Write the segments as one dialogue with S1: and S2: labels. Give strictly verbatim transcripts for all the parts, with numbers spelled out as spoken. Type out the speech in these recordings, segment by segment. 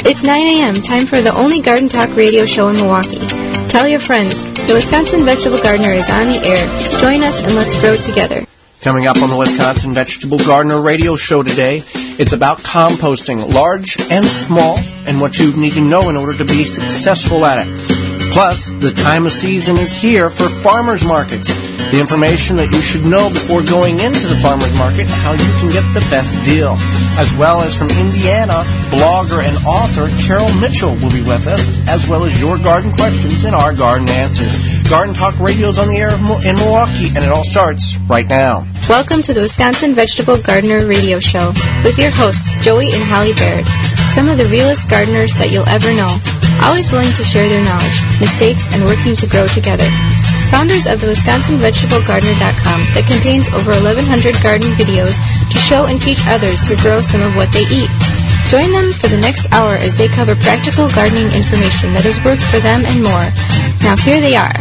S1: It's nine a.m., time for the only Garden Talk radio show in Milwaukee. Tell your friends, the Wisconsin Vegetable Gardener is on the air. Join us and let's grow together.
S2: Coming up on the Wisconsin Vegetable Gardener radio show today, it's about composting, large and small, and what you need to know in order to be successful at it. Plus, the time of season is here for farmers markets. The information that you should know before going into the farmers market, how you can get the best deal. As well as from Indiana, blogger and author Carol Mitchell will be with us, as well as your garden questions and our garden answers. Garden Talk Radio is on the air in Milwaukee, and it all starts right now.
S1: Welcome to the Wisconsin Vegetable Gardener radio show with your hosts, Joey and Holly Baird, some of the realest gardeners that you'll ever know, always willing to share their knowledge, mistakes, and working to grow together. Founders of the Wisconsin Vegetable Gardener dot com that contains over eleven hundred garden videos to show and teach others to grow some of what they eat. Join them for the next hour as they cover practical gardening information that has worked for them and more. Now here they are.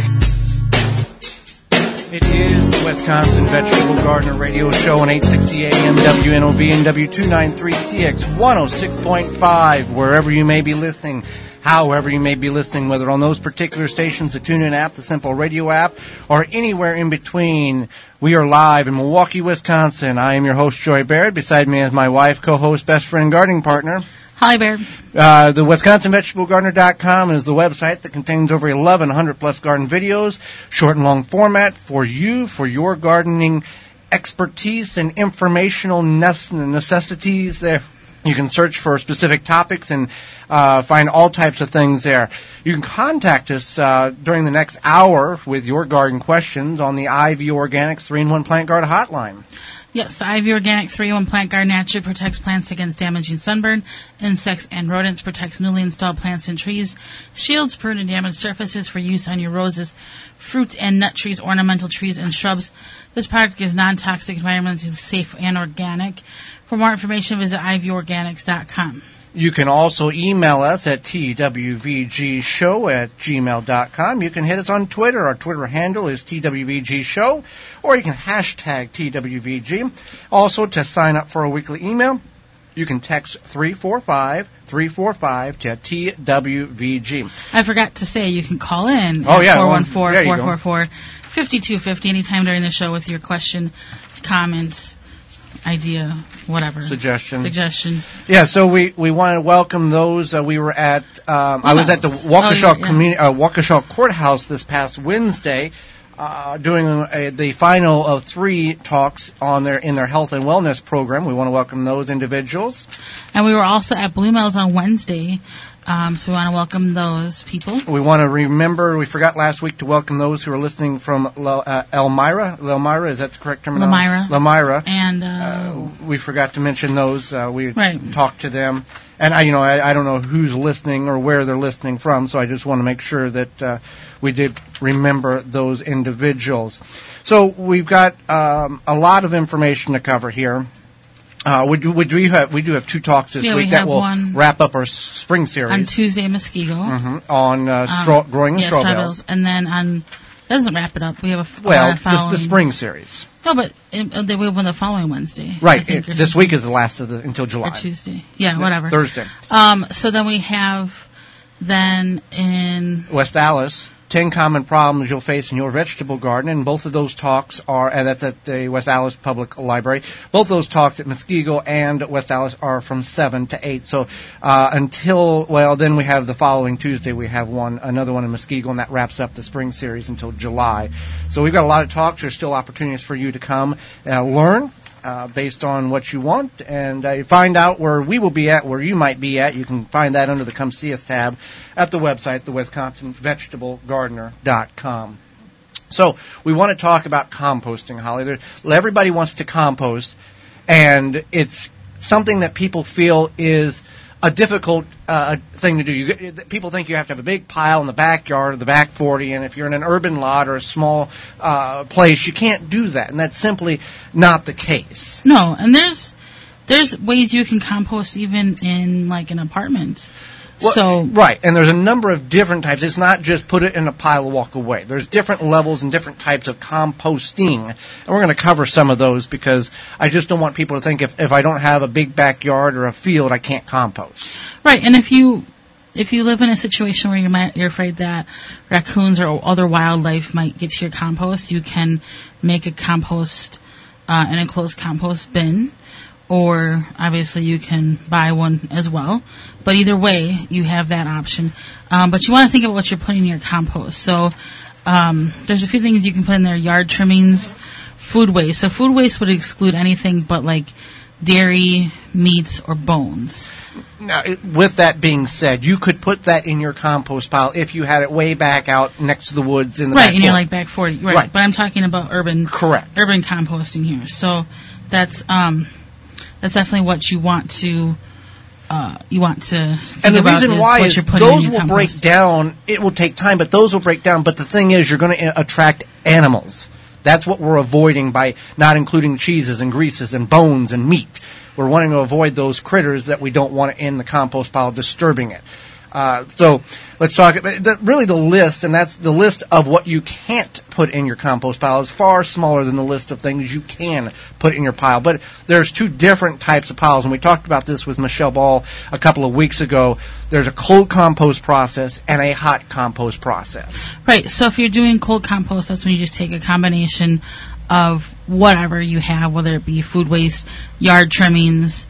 S2: It is the Wisconsin Vegetable Gardener Radio Show on eight sixty A M W N O V and W two ninety-three C X one oh six point five, wherever you may be listening. However you may be listening, whether on those particular stations, the TuneIn app, the Simple Radio app, or anywhere in between. We are live in Milwaukee, Wisconsin. I am your host, Joy Baird. Beside me is my wife, co-host, best friend, gardening partner.
S3: Hi, Baird.
S2: Uh, the Wisconsin Vegetable Gardener dot com is the website that contains over eleven hundred plus garden videos, short and long format for you, for your gardening expertise and informational necessities there. You can search for specific topics and uh, find all types of things there. You can contact us uh, during the next hour with your garden questions on the I V Organics three in one Plant Guard hotline.
S3: Yes, the I V Organic three in one Plant Guard naturally protects plants against damaging sunburn, insects, and rodents, protects newly installed plants and trees, shields prune and damaged surfaces for use on your roses, fruit and nut trees, ornamental trees, and shrubs. This product is non-toxic, environmentally safe, and organic. For more information, visit I V Organics dot com.
S2: You can also email us at T W V G show at gmail dot com. You can hit us on Twitter. Our Twitter handle is T W V G show, or you can hashtag T W V G. Also, to sign up for a weekly email, you can text three four five, three four five to T W V G.
S3: I forgot to say you can call in
S2: oh,
S3: at
S2: yeah,
S3: four one four, four four four, five two five zero anytime during the show with your question, comment, idea, whatever.
S2: Suggestion.
S3: Suggestion.
S2: Yeah, so we, we want to welcome those. Uh, we were at, um, I was at the Waukesha,
S3: oh, yeah, yeah.
S2: Communi- uh, Waukesha Courthouse this past Wednesday, uh, doing a, the final of three talks on their in their health and wellness program. We want to welcome those individuals.
S3: And we were also at Blue Mills on Wednesday. Um, so we want to welcome those people.
S2: We want to remember, we forgot last week to welcome those who are listening from La, uh, Elmira. Elmira, is that the correct terminology?
S3: Elmira.
S2: Elmira.
S3: And uh,
S2: uh, we forgot to mention those. Uh, we
S3: right.
S2: talked to them. And, I, you know, I, I don't know who's listening or where they're listening from, so I just want to make sure that uh, we did remember those individuals. So we've got um, a lot of information to cover here. Uh, we do, we do have, we do have two talks this
S3: yeah,
S2: week
S3: we
S2: that will
S3: one
S2: wrap up our spring series.
S3: On Tuesday, Muskego.
S2: Mm-hmm. On, uh, straw,
S3: um,
S2: growing
S3: yeah,
S2: straw
S3: straw
S2: bales.
S3: bales. And then on, doesn't wrap it up. We have a,
S2: well,
S3: uh, following.
S2: the, the spring series.
S3: No, but it, they will be the following Wednesday.
S2: Right. It, this week is the last of the, until July.
S3: Or Tuesday. Yeah, whatever.
S2: Thursday.
S3: Um, so then we have, then in
S2: West Allis, ten common problems you'll face in your vegetable garden, and both of those talks are, and that's at the West Allis Public Library. Both those talks at Muskego and West Allis are from seven to eight. So uh, until, well, then we have the following Tuesday, we have one, another one in Muskego, and that wraps up the spring series until July. So we've got a lot of talks. There's still opportunities for you to come uh, learn. Uh, based on what you want, and uh, find out where we will be at, where you might be at. You can find that under the Come See Us tab at the website, the Wisconsin Vegetable Gardener dot com. So we want to talk about composting, Holly. There, everybody wants to compost, and it's something that people feel is a difficult uh, thing to do. You, people think you have to have a big pile in the backyard or the back forty, and if you're in an urban lot or a small uh, place, you can't do that, and that's simply not the case.
S3: No, and there's there's ways you can compost even in like an apartment.
S2: Well,
S3: so
S2: right, and there's a number of different types. It's not just put it in a pile and walk away. There's different levels and different types of composting, and we're going to cover some of those because I just don't want people to think if, if I don't have a big backyard or a field, I can't compost.
S3: Right, and if you if you live in a situation where you might, you're afraid that raccoons or other wildlife might get to your compost, you can make a compost, uh, an enclosed compost bin, or obviously you can buy one as well. But either way, you have that option. Um, but you want to think about what you're putting in your compost. So um, there's a few things you can put in there: yard trimmings, food waste. So food waste would exclude anything but like dairy, meats, or bones.
S2: Now, with that being said, you could put that in your compost pile if you had it way back out next to the woods in the
S3: right,
S2: back
S3: and you're
S2: corner.
S3: like back forty, right.
S2: Right.
S3: But I'm talking about urban,
S2: correct,
S3: urban composting here. So that's um, that's definitely what you want to uh, you want to think
S2: and the
S3: about
S2: reason
S3: is
S2: why
S3: what
S2: is
S3: you're putting
S2: those
S3: in your
S2: will
S3: compost.
S2: break down. It will take time, but those will break down. But the thing is, you're going to attract animals. That's what we're avoiding by not including cheeses and greases and bones and meat. We're wanting to avoid those critters that we don't want in the compost pile disturbing it. Uh, so let's talk about the, really the list, and that's the list of what you can't put in your compost pile is far smaller than the list of things you can put in your pile. But there's two different types of piles, and we talked about this with Michelle Ball a couple of weeks ago. There's a cold compost process and a hot compost process.
S3: Right. So if you're doing cold compost, that's when you just take a combination of whatever you have, whether it be food waste, yard trimmings,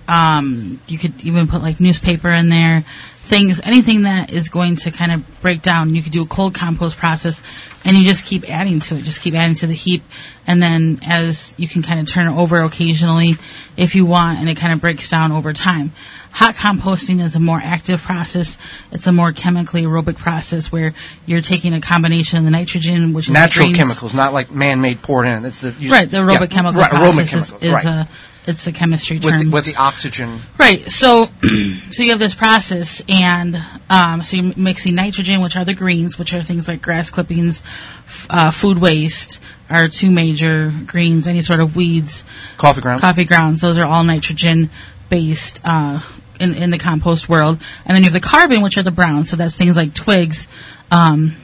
S3: um, you could even put like newspaper in there, things, anything that is going to kind of break down. You could do a cold compost process, and you just keep adding to it, just keep adding to the heap, and then as you can kind of turn it over occasionally if you want, and it kind of breaks down over time. Hot composting is a more active process. It's a more chemically aerobic process where you're taking a combination of the nitrogen, which is
S2: natural
S3: the greens,
S2: chemicals, not like man-made poured in. It's the you,
S3: right. The aerobic
S2: yeah,
S3: chemical
S2: right,
S3: process
S2: aerobic
S3: is,
S2: chemicals,
S3: is
S2: right.
S3: a it's a chemistry
S2: with
S3: term
S2: the, with the oxygen.
S3: Right. So, so you have this process, and um, so you're mixing nitrogen, which are the greens, which are things like grass clippings, f- uh, food waste, are two major greens. Any sort of weeds,
S2: Coffee grounds.
S3: coffee grounds. Those are all nitrogen based uh, in in the compost world. And then you have the carbon, which are the browns. So that's things like twigs, um,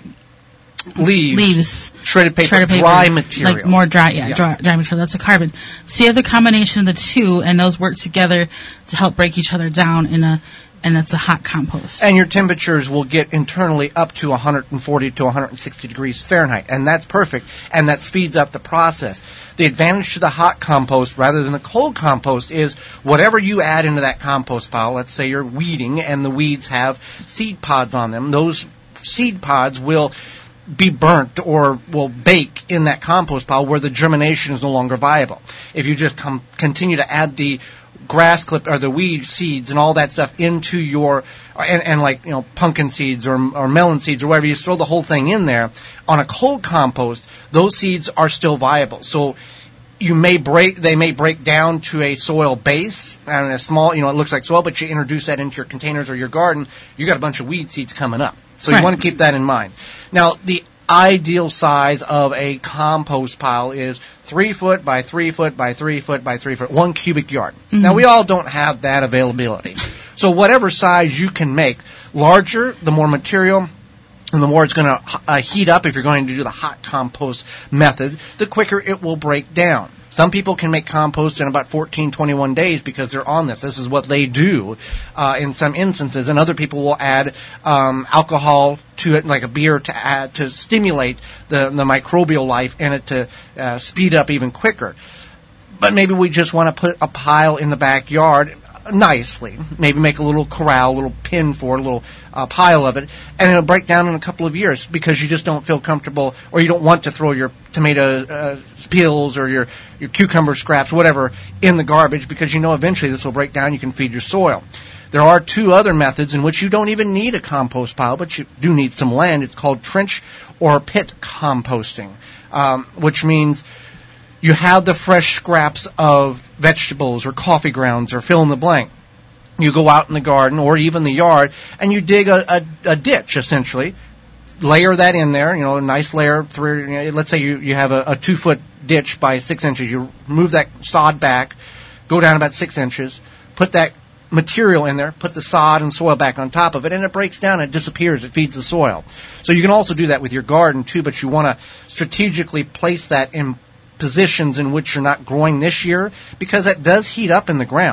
S2: leaves,
S3: leaves,
S2: shredded paper,
S3: shredded paper,
S2: dry material,
S3: like more dry, yeah,
S2: Yeah.
S3: Dry, dry material. That's a carbon. So you have the combination of the two, and those work together to help break each other down in a, and that's a hot compost.
S2: And your temperatures will get internally up to one forty to one sixty degrees Fahrenheit, and that's perfect, and that speeds up the process. The advantage to the hot compost rather than the cold compost is whatever you add into that compost pile, let's say you're weeding and the weeds have seed pods on them, those seed pods will be burnt or will bake in that compost pile where the germination is no longer viable. If you just com- continue to add the grass clip or the weed seeds and all that stuff into your and, and like you know pumpkin seeds or or melon seeds or whatever, you throw the whole thing in there on a cold compost, those seeds are still viable. So you may break they may break down to a soil base and a small you know it looks like soil, but you introduce that into your containers or your garden, you got a bunch of weed seeds coming up. So
S3: Right.
S2: you want to keep that in mind. Now, the ideal size of a compost pile is three foot by three foot by three foot by three foot, one cubic yard. Mm-hmm. Now, we all don't have that availability. So whatever size you can make, larger, the more material, and the more it's going to uh, heat up if you're going to do the hot compost method, the quicker it will break down. Some people can make compost in about fourteen, twenty-one days because they're on this. This is what they do uh, in some instances. And other people will add um, alcohol to it, like a beer, to add to stimulate the, the microbial life in it to uh, speed up even quicker. But maybe we just want to put a pile in the backyard nicely, maybe make a little corral, a little pin for it, a little uh, pile of it, and it'll break down in a couple of years because you just don't feel comfortable or you don't want to throw your tomato uh, peels or your, your cucumber scraps, whatever, in the garbage because you know eventually this will break down, you can feed your soil. There are two other methods in which you don't even need a compost pile, but you do need some land. It's called trench or pit composting, um, which means you have the fresh scraps of vegetables or coffee grounds or fill in the blank. You go out in the garden or even the yard and you dig a, a, a ditch, essentially. Layer that in there, you know, a nice layer. Through, you know, let's say you, you have a, a two-foot ditch by six inches. You move that sod back, go down about six inches, put that material in there, put the sod and soil back on top of it, and it breaks down and it disappears. It feeds the soil. So you can also do that with your garden, too, but you want to strategically place that in positions in which you're not growing this year because that does heat up in the ground.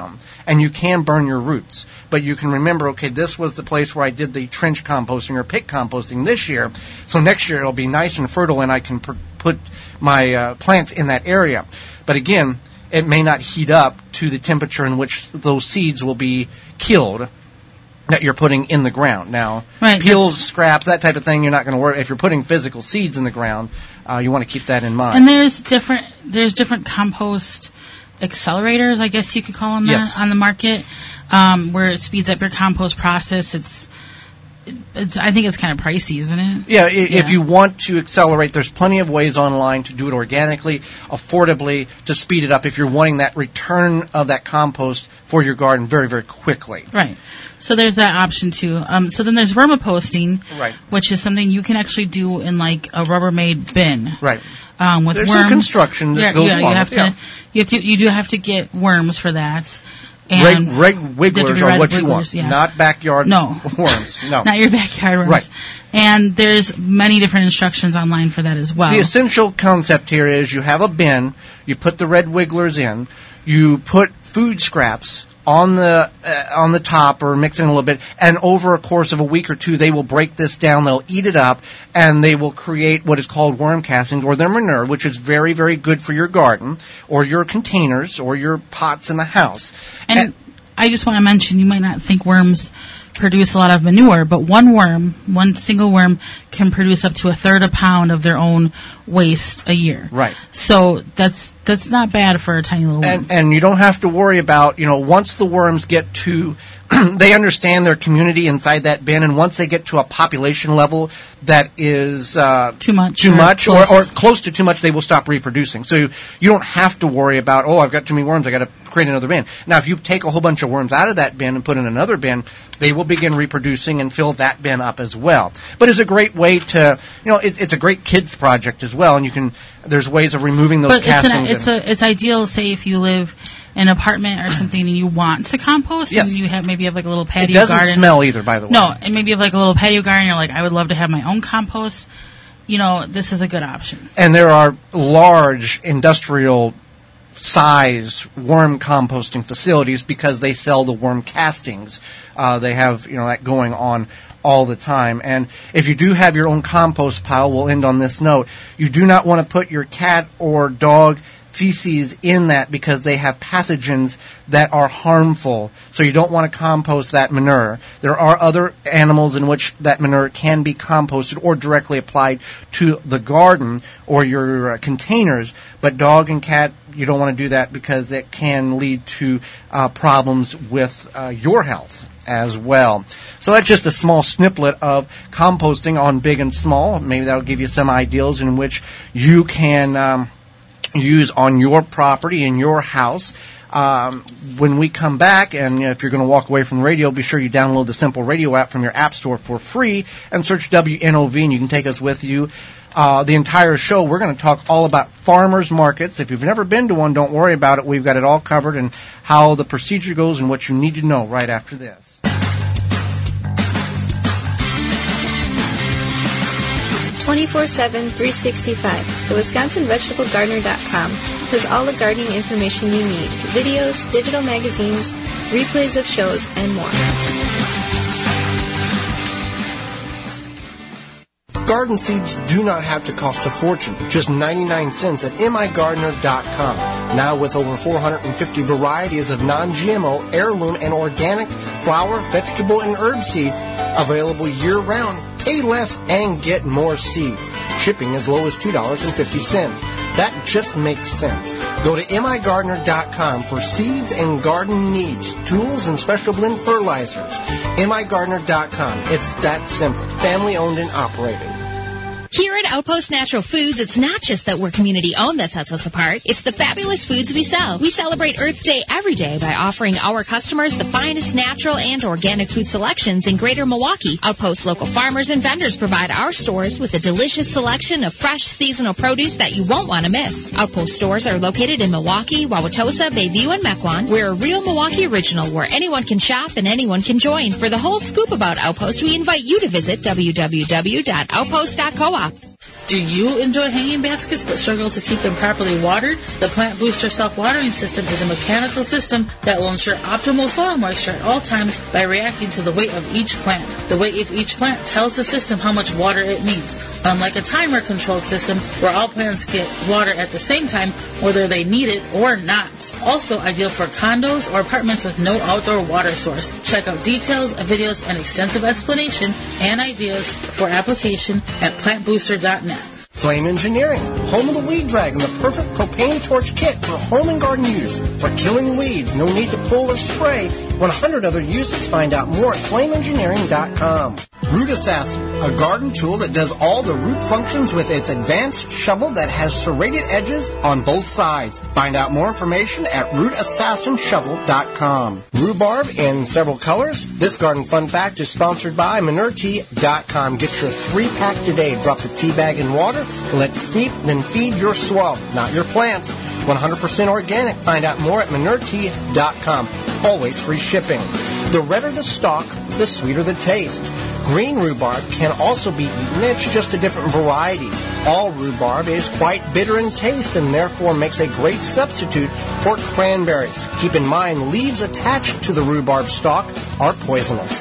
S2: and you can burn your roots. But you can remember, okay, this was the place where I did the trench composting or pit composting this year, so next year it'll be nice and fertile and I can pr- put my uh, plants in that area. But again, it may not heat up to the temperature in which those seeds will be killed that you're putting in the ground. Now,
S3: right,
S2: peels, scraps, that type of thing, you're not going to worry. If you're putting physical seeds in the ground, uh, you want to keep that in mind.
S3: And there's different there's different compost accelerators, I guess you could call them
S2: yes.
S3: that, on the market, um, where it speeds up your compost process. It's It's, I think it's kind of pricey, isn't it?
S2: Yeah, I-
S3: Yeah.
S2: if you want to accelerate, there's plenty of ways online to do it organically, affordably, to speed it up if you're wanting that return of that compost for your garden very, very quickly.
S3: Right. So there's that option too. Um, so then there's vermiposting,
S2: Right.
S3: which is something you can actually do in like a Rubbermaid bin.
S2: Right.
S3: Um, with
S2: There's
S3: worms.
S2: some construction that
S3: yeah,
S2: goes
S3: yeah,
S2: along
S3: you have
S2: with
S3: to,
S2: it,
S3: you have to, you do have to get worms for that.
S2: Reg,
S3: And
S2: reg wigglers
S3: the
S2: are
S3: red
S2: what you want,
S3: wigglers, yeah.
S2: not backyard
S3: No.
S2: worms. No.
S3: Not your backyard worms.
S2: Right.
S3: And there's many different instructions online for that as well.
S2: The essential concept here is you have a bin, you put the red wigglers in, you put food scraps on the uh, on the top or mix it in a little bit, and over a course of a week or two they will break this down, they'll eat it up, and they will create what is called worm castings or their manure, which is very, very good for your garden or your containers or your pots in the house.
S3: And,
S2: And-
S3: I just want to mention, you might not think worms produce a lot of manure, but one worm, one single worm, can produce up to a third a pound of their own waste a year.
S2: Right.
S3: So that's that's not bad for a tiny little worm.
S2: And, and you don't have to worry about, you know, once the worms get to, they understand their community inside that bin, and once they get to a population level that is uh,
S3: Too much
S2: too
S3: or
S2: much, or,
S3: close.
S2: or close to too much, they will stop reproducing. So you, you don't have to worry about, oh, I've got too many worms, I got to create another bin. Now, if you take a whole bunch of worms out of that bin and put in another bin, they will begin reproducing and fill that bin up as well. But it's a great way to, you know, it, it's a great kids project as well, and you can, there's ways of removing those
S3: But it's
S2: castings.
S3: an, it's
S2: and-
S3: a it's ideal. Say if you live in an apartment or something and you want to compost,
S2: Yes.
S3: and you have maybe have like a little
S2: it
S3: patio
S2: doesn't
S3: garden.
S2: smell either, by the way.
S3: No, and maybe you have like a little patio garden. You're like, I would love to have my own compost. You know, this is a good option.
S2: And there are large industrial size worm composting facilities because they sell the worm castings. Uh, they have, you know, that going on all the time. And if you do have your own compost pile, we'll end on this note, you do not want to put your cat or dog feces in that because they have pathogens that are harmful. So you don't want to compost that manure. There are other animals in which that manure can be composted or directly applied to the garden or your uh, containers, but dog and cat, you don't want to do that because it can lead to uh, problems with uh, your health as well. So that's just a small snippet of composting on big and small. Maybe that'll give you some ideas in which you can um, use on your property, in your house. Um, when we come back, and you know, if you're going to walk away from the radio, be sure you download the Simple Radio app from your app store for free and search W N O V, and you can take us with you. Uh, the entire show, we're going to talk all about farmers markets. If you've never been to one, don't worry about it. We've got it all covered and how the procedure goes and what you need to know right after this.
S1: twenty-four seven, three sixty-five. The Wisconsin Vegetable Gardener dot com has all the gardening information you need. Videos, digital magazines, replays of shows, and more.
S4: Garden seeds do not have to cost a fortune, just ninety-nine cents at M I Gardener dot com. Now with over four hundred fifty varieties of non G M O, heirloom, and organic flower, vegetable, and herb seeds available year-round. Pay less and get more seeds. Shipping as low as two dollars and fifty cents. That just makes sense. Go to M I Gardener dot com for seeds and garden needs, tools, and special blend fertilizers. M I Gardener dot com. It's that simple. Family owned and operated.
S5: Here at Outpost Natural Foods, it's not just that we're community-owned that sets us apart. It's the fabulous foods we sell. We celebrate Earth Day every day by offering our customers the finest natural and organic food selections in Greater Milwaukee. Outpost local farmers and vendors provide our stores with a delicious selection of fresh seasonal produce that you won't want to miss. Outpost stores are located in Milwaukee, Wauwatosa, Bayview, and Mequon. We're a real Milwaukee original where anyone can shop and anyone can join. For the whole scoop about Outpost, we invite you to visit w w w dot outpost dot coop.
S3: Do you enjoy hanging baskets but struggle to keep them properly watered? The Plant Booster Self-Watering System is a mechanical system that will ensure optimal soil moisture at all times by reacting to the weight of each plant. The weight of each plant tells the system how much water it needs, unlike a timer-controlled system where all plants get water at the same time, whether they need it or not. Also ideal for condos or apartments with no outdoor water source. Check out details, videos, and extensive explanation and ideas for application at plant booster dot net.
S4: Flame Engineering, home of the Weed Dragon, the perfect propane torch kit for home and garden use. For killing weeds, no need to pull or spray. one hundred other uses. Find out more at flame engineering dot com. Root Assassin, a garden tool that does all the root functions with its advanced shovel that has serrated edges on both sides. Find out more information at root assassin shovel dot com. Rhubarb in several colors. This garden fun fact is sponsored by manure tea dot com. Get your three-pack today. Drop the tea bag in water, let it steep, then feed your swamp, not your plants. one hundred percent organic. Find out more at manure tea dot com. Always free shipping. The redder the stalk, the sweeter the taste. Green rhubarb can also be eaten. It's just a different variety. All rhubarb is quite bitter in taste and therefore makes a great substitute for cranberries. Keep in mind, leaves attached to the rhubarb stalk are poisonous.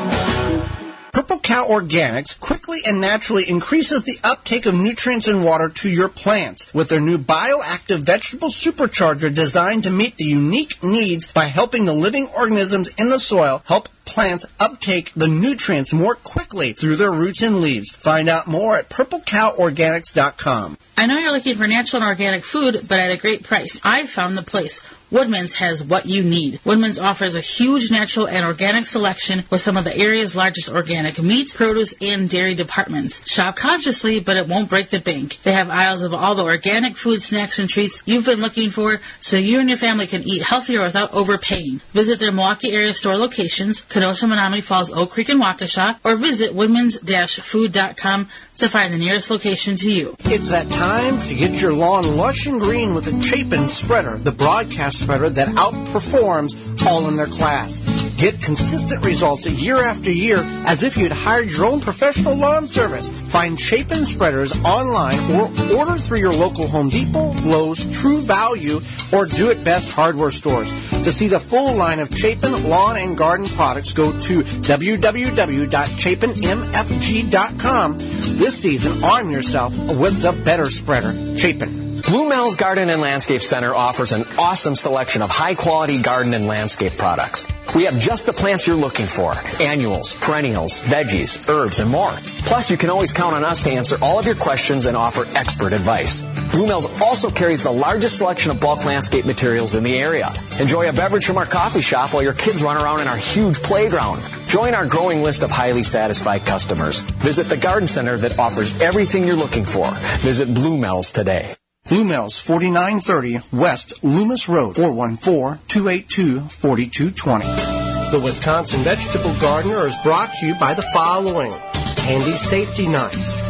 S4: Purple Cow Organics quickly and naturally increases the uptake of nutrients and water to your plants with their new bioactive vegetable supercharger designed to meet the unique needs by helping the living organisms in the soil help plants uptake the nutrients more quickly through their roots and leaves. Find out more at purple cow organics dot com.
S3: I know you're looking for natural and organic food, but at a great price. I've found the place. Woodman's has what you need. Woodman's offers a huge natural and organic selection with some of the area's largest organic meat, produce, and dairy departments. Shop consciously, but it won't break the bank. They have aisles of all the organic food, snacks, and treats you've been looking for so you and your family can eat healthier without overpaying. Visit their Milwaukee area store locations, Kenosha, Menominee Falls, Oak Creek, and Waukesha, or visit woodmans dash food dot com to find the nearest location to you.
S4: It's that time to get your lawn lush and green with the Chapin spreader, the broadcast spreader that outperforms all in their class. Get consistent results year after year as if you'd hired your own professional lawn service. Find Chapin spreaders online or order through your local Home Depot, Lowe's, True Value, or Do It Best hardware stores. To see the full line of Chapin lawn and garden products, go to w w w dot chapin m f g dot com. This season, arm yourself with the better spreader, Chapin.
S6: Blue Mel's Garden and Landscape Center offers an awesome selection of high-quality garden and landscape products. We have just the plants you're looking for: annuals, perennials, veggies, herbs, and more. Plus, you can always count on us to answer all of your questions and offer expert advice. Blue Mel's also carries the largest selection of bulk landscape materials in the area. Enjoy a beverage from our coffee shop while your kids run around in our huge playground. Join our growing list of highly satisfied customers. Visit the garden center that offers everything you're looking for. Visit Blue Mel's today.
S4: Blue Mel's, forty-nine thirty West Loomis Road, four one four, two eight two, four two two zero. The Wisconsin Vegetable Gardener is brought to you by the following: Handy Safety Knife,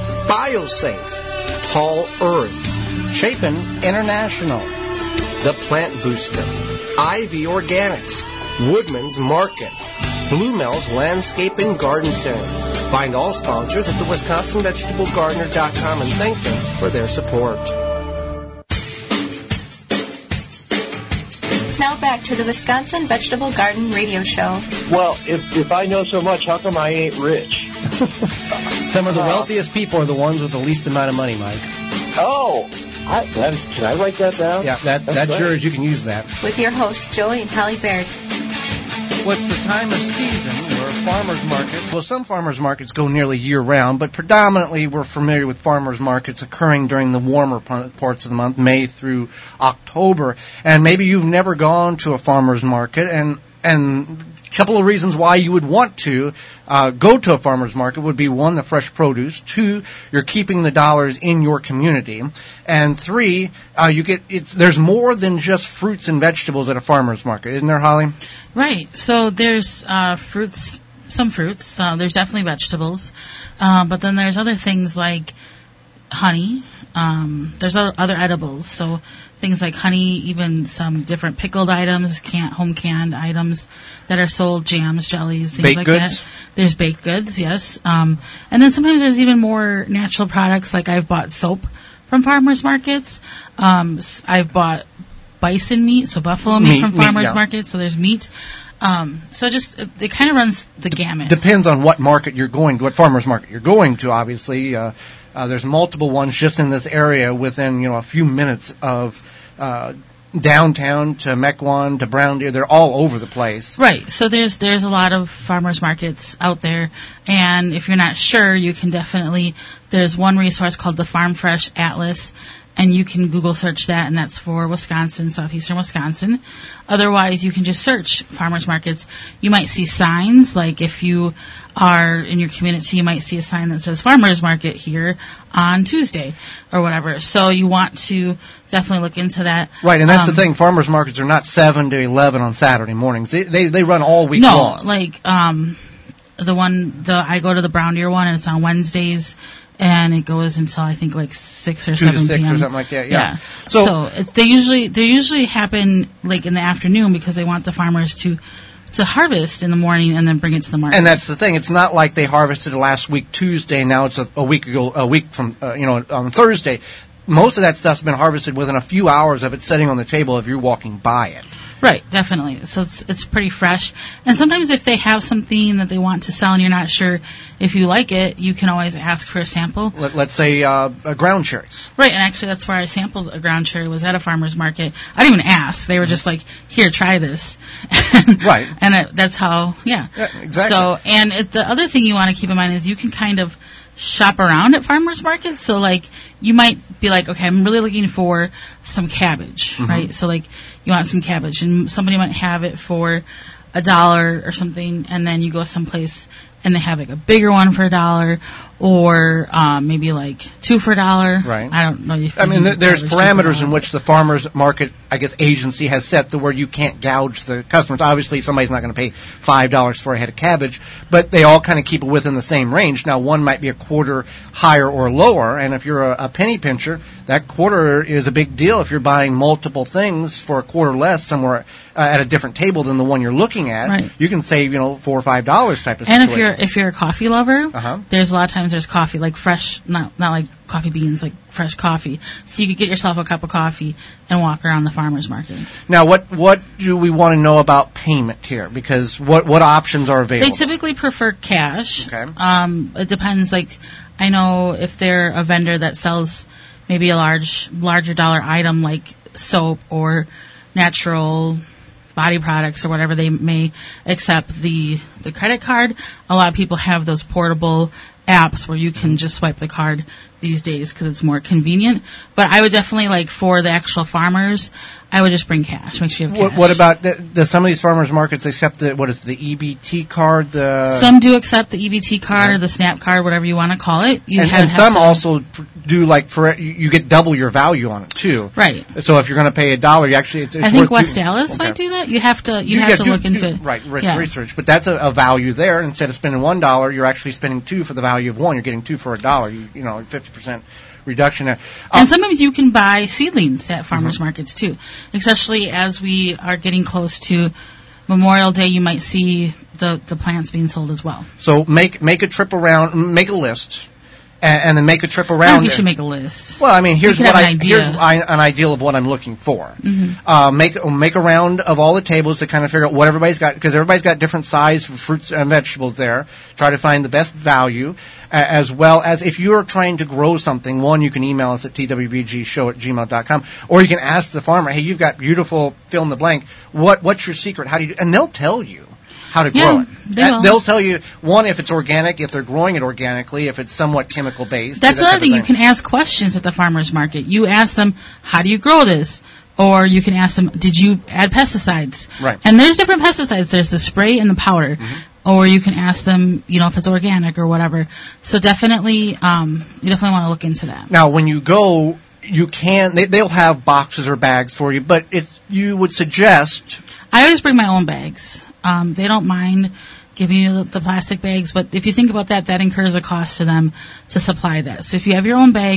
S4: BioSafe, Tall Earth, Chapin International, The Plant Booster, Ivy Organics, Woodman's Market, Blue Mel's Landscape and Garden Center. Find all sponsors at the wisconsin vegetable gardener dot com and thank them for their support.
S1: Now back to the Wisconsin Vegetable Garden Radio Show.
S7: Well, if if I know so much, how come I ain't rich?
S2: Some of the wealthiest people are the ones with the least amount of money, Mike.
S7: Oh, I, that, can I write that down?
S2: Yeah, that, that's, that's yours. You can use that.
S1: With your hosts, Joey and Hallie Baird.
S2: What's the time of season where farmers markets, well, some farmers markets go nearly year-round, but predominantly we're familiar with farmers markets occurring during the warmer parts of the month, May through October. And maybe you've never gone to a farmers market, and and a couple of reasons why you would want to uh, go to a farmer's market would be, one, the fresh produce, two, you're keeping the dollars in your community, and three, uh, you get it's, there's more than just fruits and vegetables at a farmer's market, isn't there, Holly?
S3: Right. So there's uh, fruits, some fruits. Uh, there's definitely vegetables, uh, but then there's other things like honey, Um, there's other, other edibles, so things like honey, even some different pickled items, can home canned items that are sold, jams, jellies, things
S2: baked
S3: like
S2: goods?
S3: that. There's baked goods, yes. Um, and then sometimes there's even more natural products, like I've bought soap from farmers markets. Um, I've bought bison meat, so buffalo meat,
S2: Meat,
S3: from
S2: meat,
S3: farmers
S2: yeah.
S3: markets, so there's meat. Um, so just, it, it kind of runs the gamut.
S2: Depends on what market you're going to, what farmer's market you're going to, obviously. Uh, uh, there's multiple ones just in this area within, you know, a few minutes of uh, downtown to Mequon to Brown Deer. They're all over the place.
S3: Right. So there's there's a lot of farmers markets out there, and if you're not sure, you can definitely, there's one resource called the Farm Fresh Atlas, and you can Google search that, and that's for Wisconsin, southeastern Wisconsin. Otherwise, you can just search farmers markets. You might see signs, like if you are in your community, you might see a sign that says farmers market here on Tuesday or whatever. So you want to definitely look into that.
S2: Right, and that's
S3: Um,
S2: the thing. Farmers markets are not seven to eleven on Saturday mornings. They they, they run all week
S3: No,
S2: long.
S3: like um, the one, the I go to the Brown Deer one, and it's on Wednesdays. And it goes until I think like six or
S2: Two
S3: seven
S2: to six
S3: p.m.
S2: or something like that. Yeah.
S3: So,
S2: So-
S3: it's, they usually they usually happen like in the afternoon because they want the farmers to to harvest in the morning and then bring it to the market.
S2: And that's the thing. It's not like they harvested last week Tuesday. Now it's a, a week ago, a week from uh, you know on Thursday. Most of that stuff's been harvested within a few hours of it sitting on the table if you're walking by it.
S3: Right, definitely. So it's it's pretty fresh. And sometimes if they have something that they want to sell and you're not sure if you like it, you can always ask for a sample.
S2: Let, let's say uh, uh, ground cherries.
S3: Right, and actually that's where I sampled a ground cherry, was at a farmer's market. I didn't even ask. They were just like, here, try this.
S2: Right.
S3: And it, that's how, yeah.
S2: Yeah, exactly.
S3: So, and it, the other thing you want to keep in mind is you can kind of shop around at farmers markets. So like, you might be like, okay, I'm really looking for some cabbage,
S2: Mm-hmm.
S3: right? So like, you want some cabbage and somebody might have it for a dollar or something, and then you go someplace and they have like a bigger one for a dollar, or um, maybe like two for a dollar.
S2: Right.
S3: I don't know if
S2: I mean,
S3: you
S2: th- there's
S3: cabbage two for a
S2: parameters in
S3: dollar.
S2: which the farmers market, I guess, agency has set to where you can't gouge the customers. Obviously, somebody's not going to pay five dollars for a head of cabbage, but they all kind of keep it within the same range. Now, one might be a quarter higher or lower, and if you're a, a penny pincher, that quarter is a big deal if you're buying multiple things for a quarter less somewhere uh, at a different table than the one you're looking at.
S3: Right.
S2: You can save, you know, four or five dollars type of
S3: And
S2: situation.
S3: if you're if you're a coffee lover,
S2: Uh-huh.
S3: there's a lot of times there's coffee, like fresh, not not like coffee beans, like fresh coffee. So you could get yourself a cup of coffee and walk around the farmer's market.
S2: Now, what what do we want to know about payment here? Because what what options are available?
S3: They typically prefer cash.
S2: Okay.
S3: Um, it depends. Like, I know if they're a vendor that sells maybe a large, larger dollar item like soap or natural body products or whatever, they may accept the the credit card. A lot of people have those portable apps where you can just swipe the card these days because it's more convenient. But I would definitely, like, for the actual farmers, I would just bring cash. Make sure you have
S2: What,
S3: cash.
S2: what about the, the, some of these farmers markets accept the what is the E B T card? The
S3: Some do accept the E B T card or the SNAP card, whatever you want to call it. You
S2: and,
S3: have-
S2: and
S3: have
S2: some
S3: to-
S2: also pr- do like for you you get double your value on it too.
S3: Right.
S2: So if you're going to pay a dollar, you actually it's, it's
S3: I think
S2: worth
S3: West
S2: two-
S3: Dallas
S2: okay.
S3: might do that. You have to you, have
S2: yeah,
S3: to
S2: do-
S3: look
S2: do-
S3: into it.
S2: right re-
S3: Yeah.
S2: research, but that's a, a value there. Instead of spending one dollar, you're actually spending two for the value of one. You're getting two for a dollar. You, you know, fifty percent reduction there.
S3: And
S2: Um,
S3: sometimes you can buy seedlings at farmers
S2: Mm-hmm.
S3: markets too, especially as we are getting close to Memorial Day. You might see the, the plants being sold as well.
S2: so make make a trip around, make a list, and, and then make a trip
S3: I
S2: around.
S3: think you
S2: it.
S3: should make a list.
S2: Well, I mean, here's
S3: could
S2: what
S3: have
S2: I
S3: an idea.
S2: here's I, an ideal of what I'm looking for.
S3: Mm-hmm.
S2: Uh, make make a round of all the tables to kind of figure out what everybody's got, because everybody's got different size for fruits and vegetables there. Try to find the best value, uh, as well as if you're trying to grow something. One, you can email us at t w b g show at gmail dot com, or you can ask the farmer, "Hey, you've got beautiful fill in the blank. What what's your secret? How do you?" do? And they'll tell you how to
S3: Yeah,
S2: grow it.
S3: they
S2: Uh,
S3: will.
S2: They'll tell you, one, if it's organic, if they're growing it organically, if it's somewhat chemical based.
S3: That's
S2: that
S3: another
S2: type of
S3: thing. You can ask questions at the farmers market. You ask them, how do you grow this? Or you can ask them, did you add pesticides?
S2: Right.
S3: And there's different pesticides. There's the spray and the powder.
S2: Mm-hmm.
S3: Or you can ask them, you know, if it's organic or whatever. So definitely, um, you definitely want to look into that.
S2: Now, when you go, you can, they, they'll have boxes or bags for you, but it's, you would suggest,
S3: I always bring my own bags. Um, they don't mind giving you the, the plastic bags, but if you think about that, that incurs a cost to them to supply that. So if you have your own bag,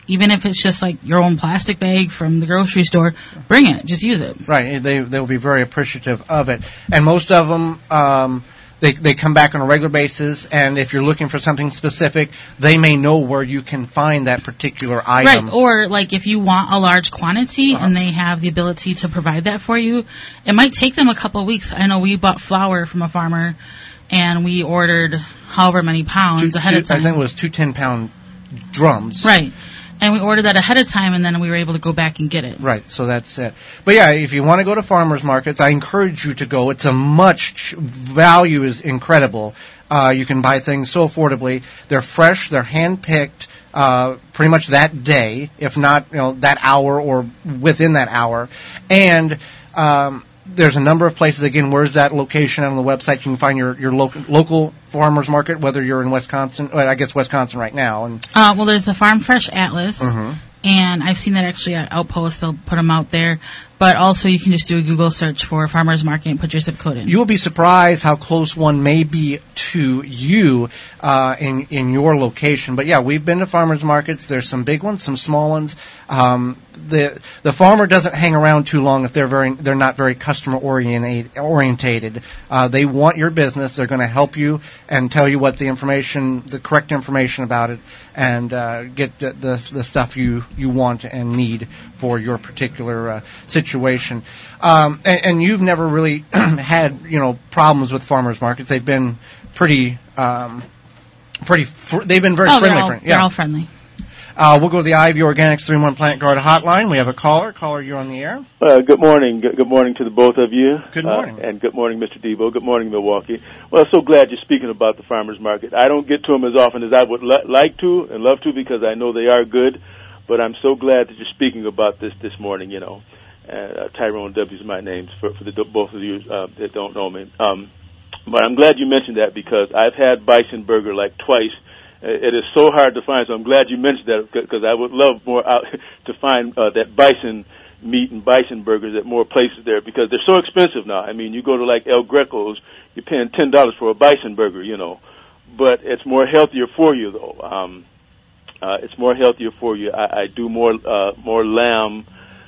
S3: Even if it's just like your own plastic bag from the grocery store, bring it. Just use it.
S2: Right. They they'll be very appreciative of it. And most of them, um, they they come back on a regular basis. And if you're looking for something specific, they may know where you can find that particular item.
S3: Right. Or like if you want a large quantity uh-huh. and they have the ability to provide that for you, it might take them a couple of weeks. I know we bought flour from a farmer, and we ordered however many pounds
S2: two,
S3: ahead
S2: two,
S3: of time.
S2: I think it was two ten-pound drums.
S3: Right. And we ordered that ahead of time, and then we were able to go back and get it.
S2: Right, so that's it. But yeah, if you want to go to farmers markets, I encourage you to go. It's a much, ch- value is incredible. Uh, you can buy things so affordably. They're fresh, they're hand-picked, uh, pretty much that day, if not, you know, that hour or within that hour. And, um, there's a number of places. Again, where's that location on the website? You can find your, your local, local farmers market, whether you're in Wisconsin. Well, I guess Wisconsin right now. And
S3: uh, well, there's the Farm Fresh Atlas,
S2: mm-hmm.
S3: and I've seen that actually at Outpost. They'll put them out there. But also you can just do a Google search for farmers market and put your zip code in.
S2: You will be surprised how close one may be to you uh, in in your location. But yeah, we've been to farmers markets. There's some big ones, some small ones. Um, the the farmer doesn't hang around too long if they're very they're not very customer oriented. Orientated. Uh, they want your business. They're going to help you and tell you what the information, the correct information about it, and uh, get the, the the stuff you you want and need for your particular uh, situation. Um, and, and you've never really had, you know, problems with farmers markets. They've been pretty, um, pretty. Fr- they've been very
S3: oh,
S2: friendly.
S3: They're all,
S2: friend.
S3: they're
S2: yeah.
S3: all friendly.
S2: Uh, we'll go to the Ivy Organics three one Plant Guard hotline. We have a caller. Caller, you're on the air.
S8: Uh, good morning. Good, good morning to the both of you.
S2: Good morning.
S8: Uh, and good morning, Mister Debo. Good morning, Milwaukee. Well, so glad you're speaking about the farmers market. I don't get to them as often as I would li- like to and love to because I know they are good, but I'm so glad that you're speaking about this this morning, you know. Uh, Tyrone W. is my name for, for the both of you uh, that don't know me. Um, but I'm glad you mentioned that because I've had bison burger like twice. It is so hard to find, so I'm glad you mentioned that because I would love more out to find uh, that bison meat and bison burgers at more places there because they're so expensive now. I mean, you go to like El Greco's, you're paying ten dollars for a bison burger, you know, but it's more healthier for you though. Um, uh, it's more healthier for you. I, I do more uh, more lamb.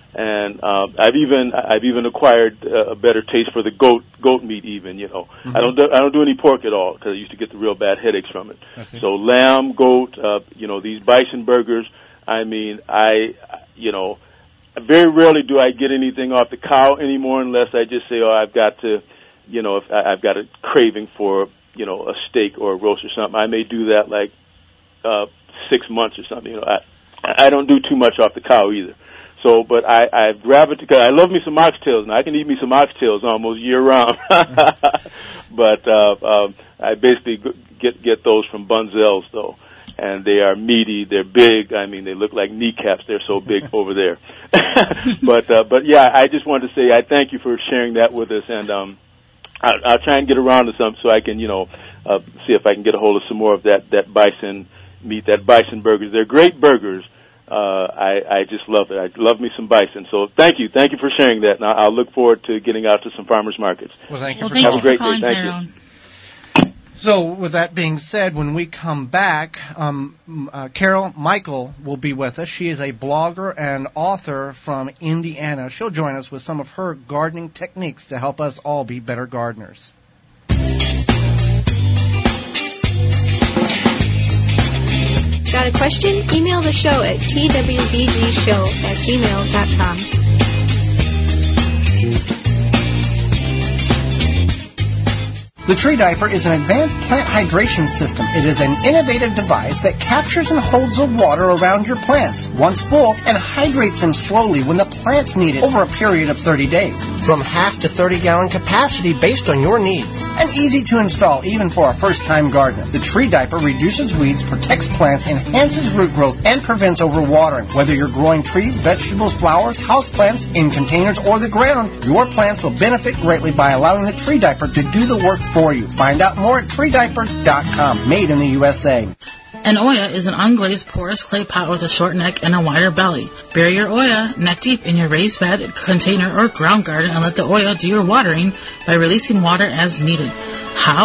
S8: And uh, I've even I've even acquired uh, a better taste for the goat goat meat. Even you know mm-hmm. I don't do, I don't do any pork at all because I used to get the real bad headaches from it. So lamb, goat, uh, you know these bison burgers. I mean I you know very rarely do I get anything off the cow anymore unless I just say oh I've got to you know if I, I've got a craving for you know a steak or a roast or something. I may do that like uh, six months or something. You know I I don't do too much off the cow either. So, but I, I've gravitated, because I love me some oxtails now. I can eat me some oxtails almost year round. But, uh, um, I basically get, get those from Bunzel's though. And they are meaty, they're big, I mean, they look like kneecaps, they're so big over there. But, uh, but yeah, I just wanted to say I thank you for sharing that with us and, um, I'll, I'll try and get around to some so I can, you know, uh, see if I can get a hold of some more of that, that bison meat, that bison burgers. They're great burgers. Uh, I, I just love it. I love me some bison. So thank you. Thank you for sharing that. Now I'll look forward to getting out to some farmers markets.
S2: Well, thank you
S3: well,
S2: for
S3: thank
S2: calling.
S3: Have a great day. Thank
S2: Tyrone. you. So with that being said, when we come back, um, uh, Carol Michael will be with us. She is a blogger and author from Indiana. She'll join us with some of her gardening techniques to help us all be better gardeners.
S1: Got a question? Email the show at t w b g show at gmail dot com.
S4: The Tree Diaper is an advanced plant hydration system. It is an innovative device that captures and holds the water around your plants once full and hydrates them slowly when the plants need it over a period of thirty days. From half to thirty gallon capacity based on your needs. And easy to install even for a first-time gardener. The Tree Diaper reduces weeds, protects plants, enhances root growth, and prevents overwatering. Whether you're growing trees, vegetables, flowers, houseplants, in containers, or the ground, your plants will benefit greatly by allowing the Tree Diaper to do the work for you. Find out more at tree diaper dot com. Made in the U S A.
S3: An Oya is an unglazed porous clay pot with a short neck and a wider belly. Bury your Oya neck deep in your raised bed, container, or ground garden and let the Oya do your watering by releasing water as needed. How?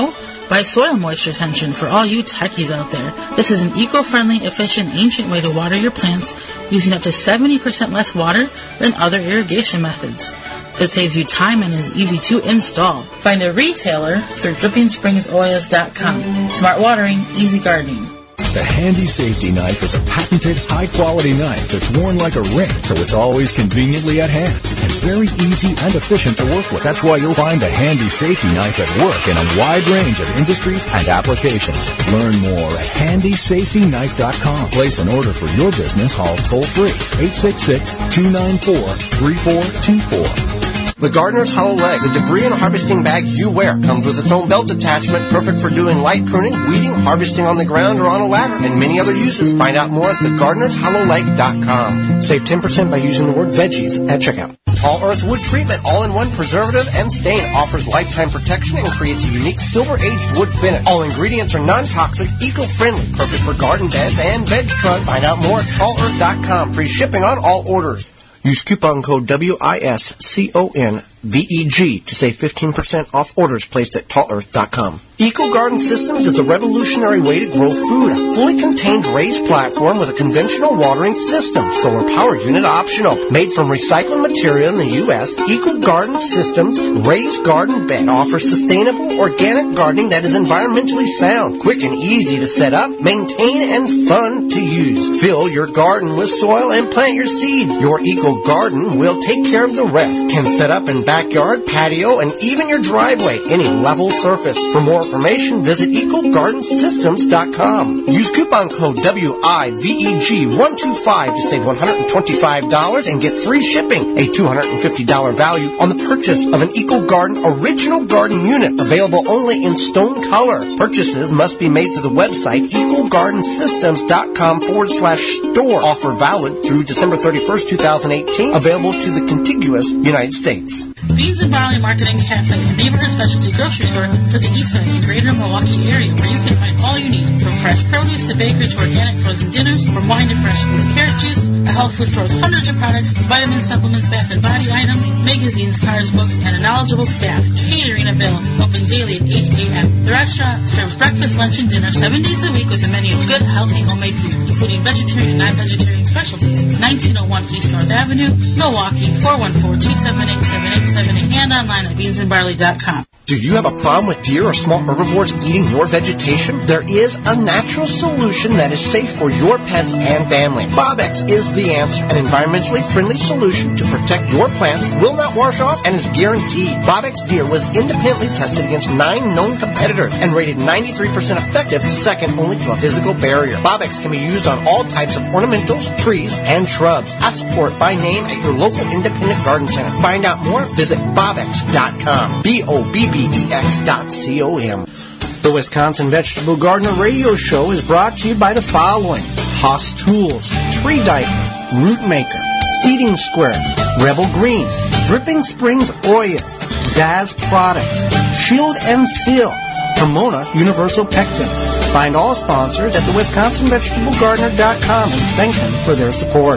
S3: By soil moisture retention for all you techies out there. This is an eco-friendly, efficient, ancient way to water your plants using up to seventy percent less water than other irrigation methods. That saves you time and is easy to install. Find a retailer through dripping springs oils dot com. Smart watering, easy gardening.
S9: The Handy Safety Knife is a patented, high-quality knife that's worn like a ring, so it's always conveniently at hand and very easy and efficient to work with. That's why you'll find the Handy Safety Knife at work in a wide range of industries and applications. Learn more at handy safety knife dot com. Place an order for your business, call toll-free, eight six six, two nine four, three four two four.
S4: The Gardener's Hollow Leg, the debris and harvesting bag you wear, comes with its own belt attachment, perfect for doing light pruning, weeding, harvesting on the ground or on a ladder, and many other uses. Find out more at the gardeners hollow leg dot com. Save ten percent by using the word veggies at checkout. Tall Earth Wood Treatment, all-in-one preservative and stain, offers lifetime protection and creates a unique silver-aged wood finish. All ingredients are non-toxic, eco-friendly, perfect for garden beds and veg trucks. Find out more at tall earth dot com. Free shipping on all orders. Use coupon code W I S C O N V E G to save fifteen percent off orders placed at tall earth dot com. Eco Garden Systems is a revolutionary way to grow food. A fully contained raised platform with a conventional watering system. Solar power unit optional. Made from recycled material in the U S, Eco Garden Systems raised garden bed offers sustainable organic gardening that is environmentally sound, quick and easy to set up, maintain, and fun to use. Fill your garden with soil and plant your seeds. Your Eco Garden will take care of the rest. Can set up in backyard, patio, and even your driveway, any level surface. For more information, visit eco garden systems dot com. Use coupon code W I V E G one two five to save one hundred twenty-five dollars and get free shipping, a two hundred fifty dollars value on the purchase of an Eco Garden original garden unit, available only in stone color. Purchases must be made through the website eco garden systems dot com forward slash store. Offer valid through December thirty-first, twenty eighteen, available to the contiguous United States.
S3: Beans and Barley Market and Cafe, a neighborhood specialty grocery store for the East Side and greater Milwaukee area, where you can find all you need, from fresh produce to bakery to organic frozen dinners, from wine to fresh squeezed carrot juice. A health food store with hundreds of products, vitamin supplements, bath and body items, magazines, cars, books, and a knowledgeable staff. Catering available, open daily at eight a.m. The restaurant serves breakfast, lunch, and dinner seven days a week with a menu of good, healthy, homemade food, including vegetarian and non-vegetarian specialties. nineteen oh one East North Avenue, Milwaukee, four one four, two seven eight, seven eight seven eight, and online at beans and barley dot com.
S4: Do you have a problem with deer or small herbivores eating your vegetation? There is a natural solution that is safe for your pets and family. Bobex is the answer. An environmentally friendly solution to protect your plants, will not wash off, and is guaranteed. Bobex Deer was independently tested against nine known competitors and rated ninety-three percent effective, second only to a physical barrier. Bobex can be used on all types of ornamentals, trees, and shrubs. Ask for it by name at your local independent garden center. Find out more, visit bobex dot com. B O B B E X dot C O M. The Wisconsin Vegetable Gardener Radio Show is brought to you by the following: Haas Tools, Tree Diaper, Root Maker, Seeding Square, Rebel Green, Dripping Springs Oil, Zaz Products, Shield and Seal, Pomona Universal Pectin. Find all sponsors at the wisconsin vegetable gardener dot com and thank them for their support.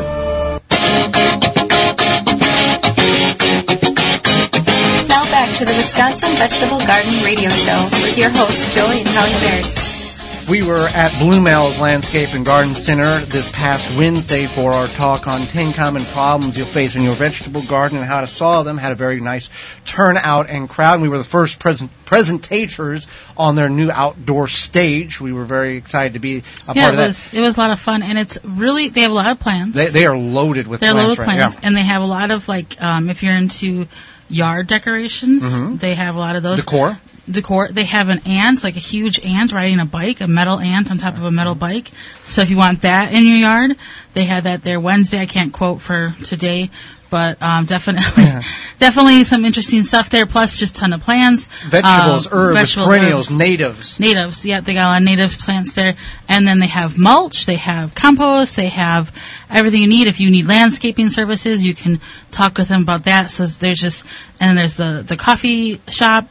S1: Now back to the Wisconsin Vegetable Garden Radio Show with your hosts, Joey and Hallie Baird.
S2: We were at Bluemel's Landscape and Garden Center this past Wednesday for our talk on ten common problems you'll face in your vegetable garden and how to solve them. Had a very nice turnout and crowd. We were the first present presentators on their new outdoor stage. We were very excited to be a
S3: yeah,
S2: part of
S3: it was,
S2: that.
S3: It was a lot of fun, and it's really, they have a lot of plants.
S2: They, they are loaded with
S3: They're
S2: plants.
S3: They're loaded with
S2: right?
S3: plants,
S2: yeah.
S3: and they have a lot of, like, um, if you're into yard decorations, mm-hmm. they have a lot of those.
S2: Decor.
S3: Decor. They have an ant, like a huge ant riding a bike, a metal ant on top of a metal bike. So if you want that in your yard, they had that there Wednesday. I can't quote for today, but um, definitely, yeah. definitely some interesting stuff there. Plus, just a ton of plants,
S2: vegetables,
S3: uh,
S2: herbs,
S3: vegetables,
S2: perennials,
S3: herbs,
S2: natives.
S3: Natives, yeah, they got a lot of natives plants there. And then they have mulch, they have compost, they have everything you need. If you need landscaping services, you can talk with them about that. So there's just, and then there's the the coffee shop.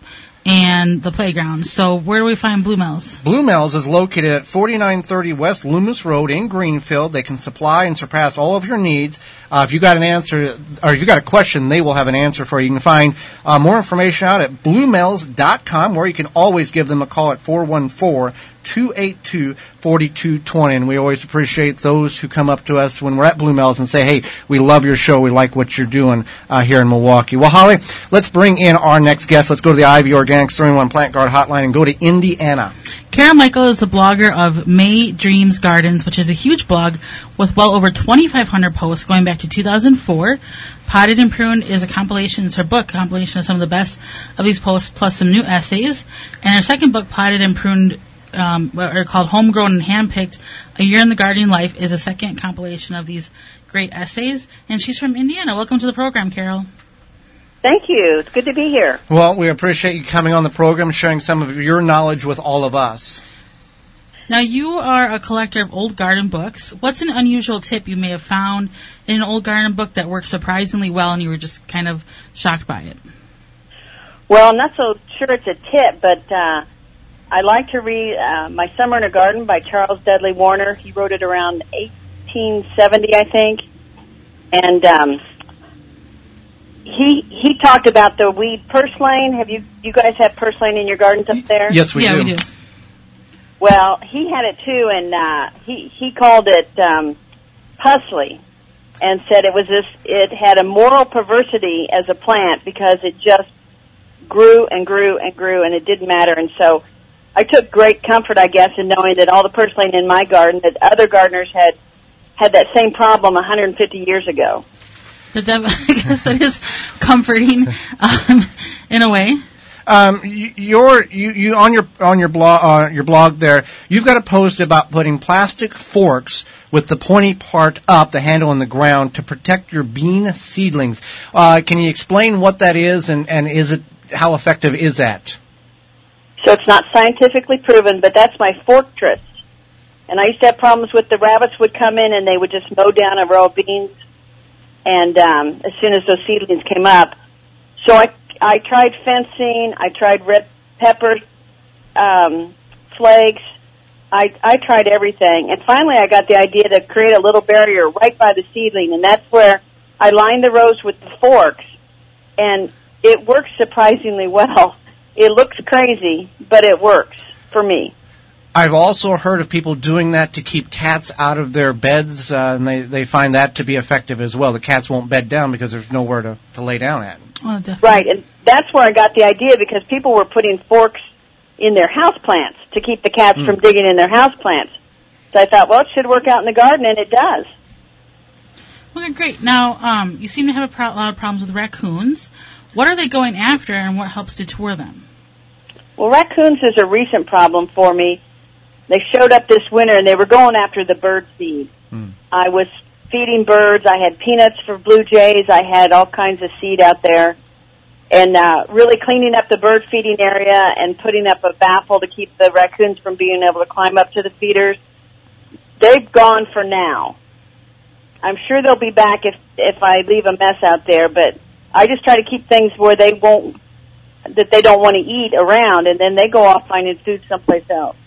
S3: and the playground. So where do we find Blue Mel's?
S2: Blue Mel's is located at forty-nine thirty West Loomis Road in Greenfield. They can supply and surpass all of your needs. Uh, if you got an answer, or if you got a question, they will have an answer for you. You can find uh, more information out at blue mel's dot com, or you can always give them a call at four one four, two eight two, four two two zero. And we always appreciate those who come up to us when we're at Blue Mel's and say, hey, we love your show. We like what you're doing uh, here in Milwaukee. Well, Holly, let's bring in our next guest. Let's go to the Ivy Organics three in one Plant Guard Hotline and go to Indiana.
S3: Carol Michael is the blogger of May Dreams Gardens, which is a huge blog with well over twenty-five hundred posts going back to two thousand four. Potted and Pruned is a compilation, it's her book, compilation of some of the best of these posts, plus some new essays. And her second book, Potted and Pruned, um, are called Homegrown and Handpicked, A Year in the Gardening Life, is a second compilation of these great essays. And she's from Indiana. Welcome to the program, Carol.
S10: Thank you. It's good to be here.
S2: Well, we appreciate you coming on the program, sharing some of your knowledge with all of us.
S3: Now, you are a collector of old garden books. What's an unusual tip you may have found in an old garden book that worked surprisingly well and you were just kind of shocked by it?
S10: Well, I'm not so sure it's a tip, but uh, I like to read uh, My Summer in a Garden by Charles Dudley Warner. He wrote it around eighteen seventy, I think. And um, he he talked about the weed purslane. Have you you guys have purslane in your gardens up there?
S2: Yes, we
S3: yeah,
S2: do.
S3: we do.
S10: Well, he had it too, and uh, he he called it um, pusley, and said it was this. It had a moral perversity as a plant because it just grew and grew and grew, and it didn't matter. And so, I took great comfort, I guess, in knowing that all the purslane in my garden, that other gardeners had had that same problem one hundred fifty years ago.
S3: The dev- I guess that is comforting um, in a way.
S2: Um, you, you're, you, you on your on your blog uh, your blog there. You've got a post about putting plastic forks with the pointy part up, the handle on the ground, to protect your bean seedlings. Uh, can you explain what that is, and, and is it how effective is that?
S10: So it's not scientifically proven, but that's my fortress. And I used to have problems with the rabbits would come in and they would just mow down a row of beans. And um, as soon as those seedlings came up, so I. I tried fencing. I tried red pepper um, flakes. I, I tried everything. And finally I got the idea to create a little barrier right by the seedling, and that's where I lined the rows with the forks. And it works surprisingly well. It looks crazy, but it works for me.
S2: I've also heard of people doing that to keep cats out of their beds, uh, and they, they find that to be effective as well. The cats won't bed down because there's nowhere to, to lay down at.
S3: Oh, definitely.
S10: Right, and that's where I got the idea, because people were putting forks in their house plants to keep the cats mm. from digging in their house plants. So I thought, well, it should work out in the garden, and it does.
S3: Okay, great. Now, um, you seem to have a pro- lot of problems with raccoons. What are they going after, and what helps deter them?
S10: Well, raccoons is a recent problem for me. They showed up this winter, and they were going after the bird seed. Mm. I was feeding birds. I had peanuts for blue jays. I had all kinds of seed out there. And uh, really cleaning up the bird feeding area and putting up a baffle to keep the raccoons from being able to climb up to the feeders. They've gone for now. I'm sure they'll be back if if I leave a mess out there, but I just try to keep things where they won't, that they don't want to eat around, and then they go off finding food someplace else.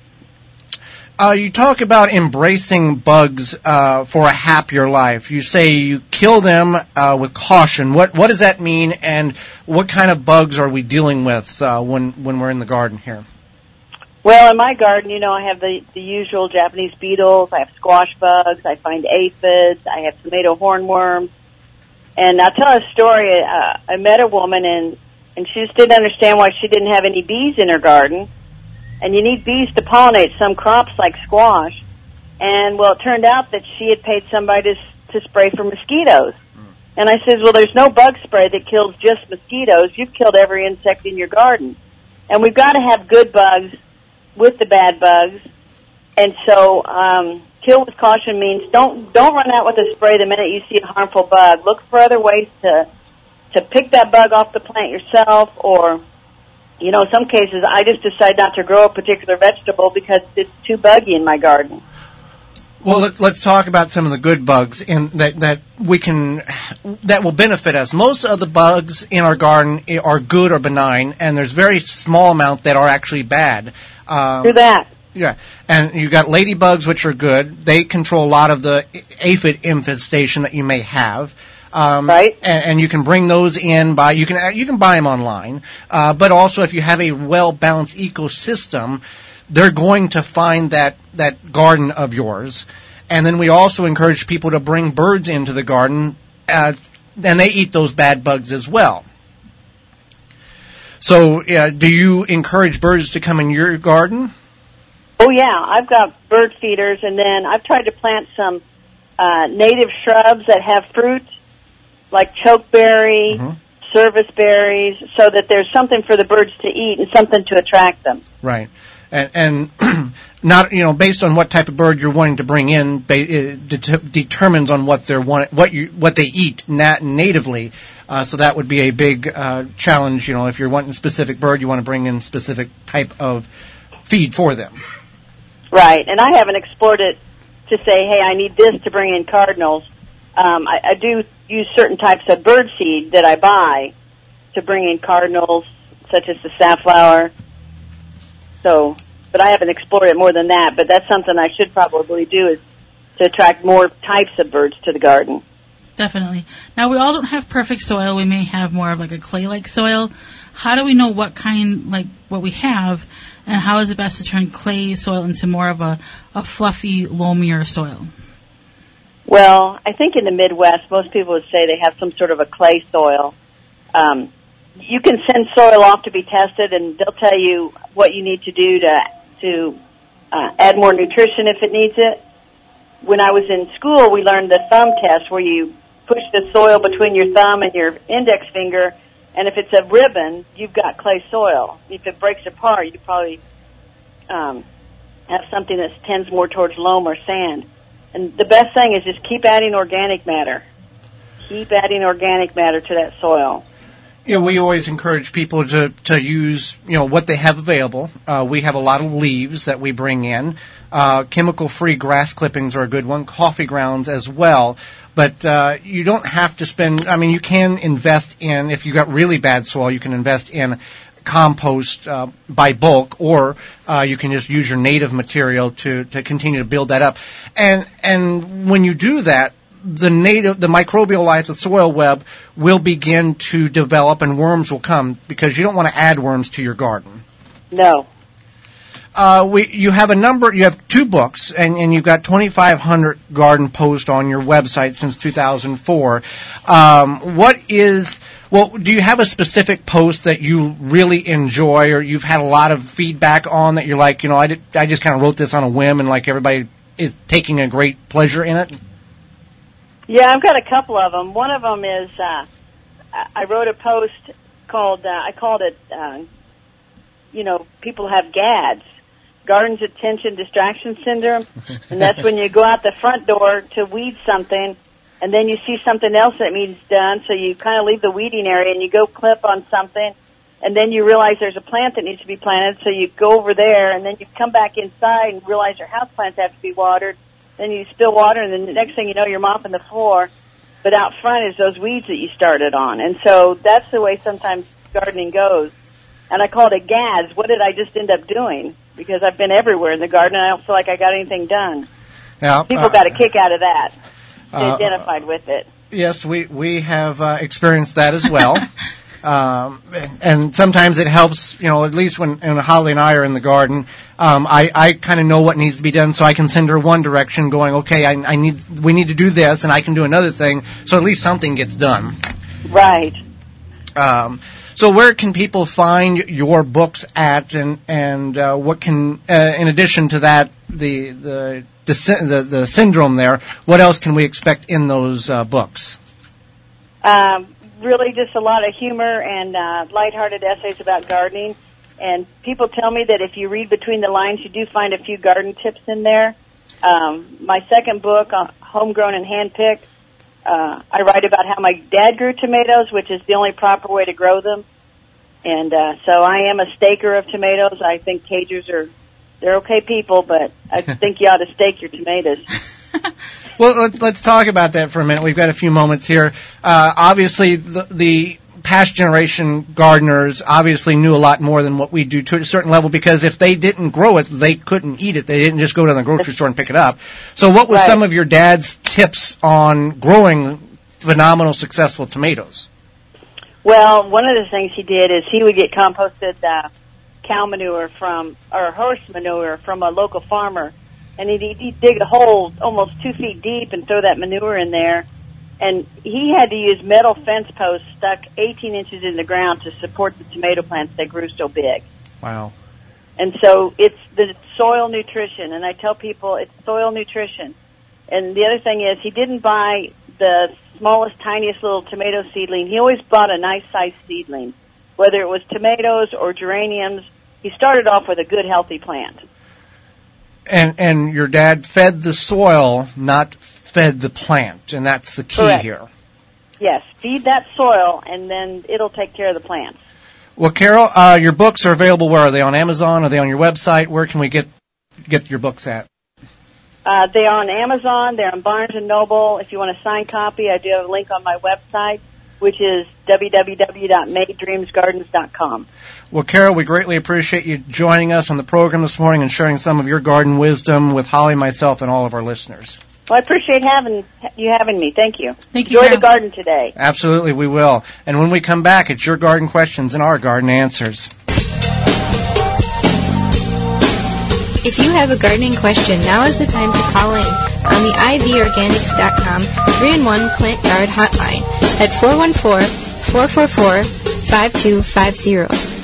S2: Uh, you talk about embracing bugs uh, for a happier life. You say you kill them uh, with caution. What what does that mean, and what kind of bugs are we dealing with uh, when when we're in the garden here?
S10: Well, in my garden, you know, I have the, the usual Japanese beetles. I have squash bugs. I find aphids. I have tomato hornworms. And I'll tell a story. Uh, I met a woman, and, and she just didn't understand why she didn't have any bees in her garden. And you need bees to pollinate some crops like squash. And, well, it turned out that she had paid somebody to, to spray for mosquitoes. Mm. And I said, well, there's no bug spray that kills just mosquitoes. You've killed every insect in your garden. And we've got to have good bugs with the bad bugs. And so um, kill with caution means don't don't run out with a spray the minute you see a harmful bug. Look for other ways to to pick that bug off the plant yourself, or, you know, in some cases, I just decide not to grow a particular vegetable because it's too buggy in my garden.
S2: Well, let, let's talk about some of the good bugs in that that we can that will benefit us. Most of the bugs in our garden are good or benign, and there's very small amount that are actually bad. Um,
S10: Do that.
S2: Yeah, and you got ladybugs, which are good. They control a lot of the aphid infestation that you may have. Um,
S10: right.
S2: And, and you can bring those in by you can you can buy them online, uh, but also if you have a well balanced ecosystem, they're going to find that, that garden of yours. And then we also encourage people to bring birds into the garden, uh, and they eat those bad bugs as well. So uh, do you encourage birds to come in your garden?
S10: Oh, yeah. I've got bird feeders, and then I've tried to plant some uh, native shrubs that have fruit, like chokeberry, mm-hmm. service berries, so that there's something for the birds to eat and something to attract them.
S2: Right. And, and not, you know, based on what type of bird you're wanting to bring in, ba- it det- determines on what they're want- what you what they eat nat- natively. Uh, so that would be a big uh, challenge. You know, if you're wanting a specific bird, you want to bring in specific type of feed for them.
S10: Right. And I haven't explored it to say, hey, I need this to bring in cardinals. Um, I, I do use certain types of bird seed that I buy to bring in cardinals, such as the safflower. So, but I haven't explored it more than that. But that's something I should probably do, is to attract more types of birds to the garden.
S3: Definitely. Now, we all don't have perfect soil. We may have more of like a clay-like soil. How do we know what kind, like what we have, and how is it best to turn clay soil into more of a, a fluffy, loamier soil?
S10: Well, I think in the Midwest, most people would say they have some sort of a clay soil. Um, You can send soil off to be tested, and they'll tell you what you need to do to to uh, add more nutrition if it needs it. When I was in school, we learned the thumb test, where you push the soil between your thumb and your index finger, and if it's a ribbon, you've got clay soil. If it breaks apart, you probably um, have something that tends more towards loam or sand. And the best thing is just keep adding organic matter. Keep adding organic matter to that soil.
S2: You know, we always encourage people to, to use, you know, what they have available. Uh, we have a lot of leaves that we bring in. Uh, chemical-free grass clippings are a good one. Coffee grounds as well. But uh, you don't have to spend, I mean, you can invest in, if you've got really bad soil, you can invest in compost uh, by bulk, or uh, you can just use your native material to, to continue to build that up. And and when you do that, the native, the microbial life, the soil web will begin to develop, and worms will come, because you don't want to add worms to your garden.
S10: No.
S2: Uh, we, you have a number, you have two books, and, and you've got twenty-five hundred garden posts on your website since two thousand four. Um, what is, well, do you have a specific post that you really enjoy, or you've had a lot of feedback on that you're like, you know, I, did, I just kind of wrote this on a whim, and like everybody is taking a great pleasure in it?
S10: Yeah, I've got a couple of them. One of them is uh, I wrote a post called, uh, I called it, uh, you know, people have GADS, Garden's Attention Distraction Syndrome, and that's when you go out the front door to weed something, and then you see something else that needs done, so you kind of leave the weeding area and you go clip on something, and then you realize there's a plant that needs to be planted, so you go over there, and then you come back inside and realize your houseplants have to be watered. Then you spill water, and then the next thing you know, you're mopping the floor. But out front is those weeds that you started on. And so that's the way sometimes gardening goes. And I called it GADS. What did I just end up doing? Because I've been everywhere in the garden, and I don't feel like I got anything done.
S2: Yeah,
S10: People
S2: uh,
S10: got a kick out of that. They
S2: uh,
S10: identified with it.
S2: Yes, we, we have uh, experienced that as well. Um, and sometimes it helps, you know, at least when, when Holly and I are in the garden, um, I, I kind of know what needs to be done, so I can send her one direction going, okay, I, I need, we need to do this, and I can do another thing, so at least something gets done.
S10: Right.
S2: Um, so where can people find your books at, and, and, uh, what can, uh, in addition to that, the, the, the, the, the syndrome there, what else can we expect in those, uh, books?
S10: Um, Really just a lot of humor and uh, lighthearted essays about gardening. And people tell me that if you read between the lines, you do find a few garden tips in there. Um, my second book, uh, Homegrown and Handpicked, uh, I write about how my dad grew tomatoes, which is the only proper way to grow them. And uh, so I am a staker of tomatoes. I think cagers are, they're okay people, but I think you ought to stake your tomatoes.
S2: Well, let's, let's talk about that for a minute. We've got a few moments here. Uh, obviously, the, the past generation gardeners obviously knew a lot more than what we do to a certain level, because if they didn't grow it, they couldn't eat it. They didn't just go to the grocery store and pick it up. So what was
S10: Right.
S2: some of your dad's tips on growing phenomenal, successful tomatoes?
S10: Well, one of the things he did is he would get composted uh, cow manure from, or horse manure from a local farmer, and he'd, he'd dig a hole almost two feet deep and throw that manure in there. And he had to use metal fence posts stuck eighteen inches in the ground to support the tomato plants. They grew so big.
S2: Wow.
S10: And so it's the soil nutrition, and I tell people it's soil nutrition. And the other thing is he didn't buy the smallest, tiniest little tomato seedling. He always bought a nice-sized seedling, whether it was tomatoes or geraniums. He started off with a good, healthy plant.
S2: And and your dad fed the soil, not fed the plant, and that's the key
S10: Correct.
S2: here.
S10: Yes, feed that soil, and then it'll take care of the plants.
S2: Well, Carol, uh, your books are available. Where are they? On Amazon? Are they on your website? Where can we get get your books at?
S10: Uh, they are on Amazon. They're on Barnes and Noble. If you want a signed copy, I do have a link on my website, which is w w w dot made dreams gardens dot com.
S2: Well, Carol, we greatly appreciate you joining us on the program this morning and sharing some of your garden wisdom with Holly, myself, and all of our listeners.
S10: Well, I appreciate having you having me. Thank you.
S3: Thank you,
S10: Enjoy
S3: Carol.
S10: the garden today.
S2: Absolutely, we will. And when we come back, it's your garden questions and our garden answers.
S1: If you have a gardening question, now is the time to call in on the I V organics dot com three in one Plant Guard hotline at four one four, four four four, five two five zero.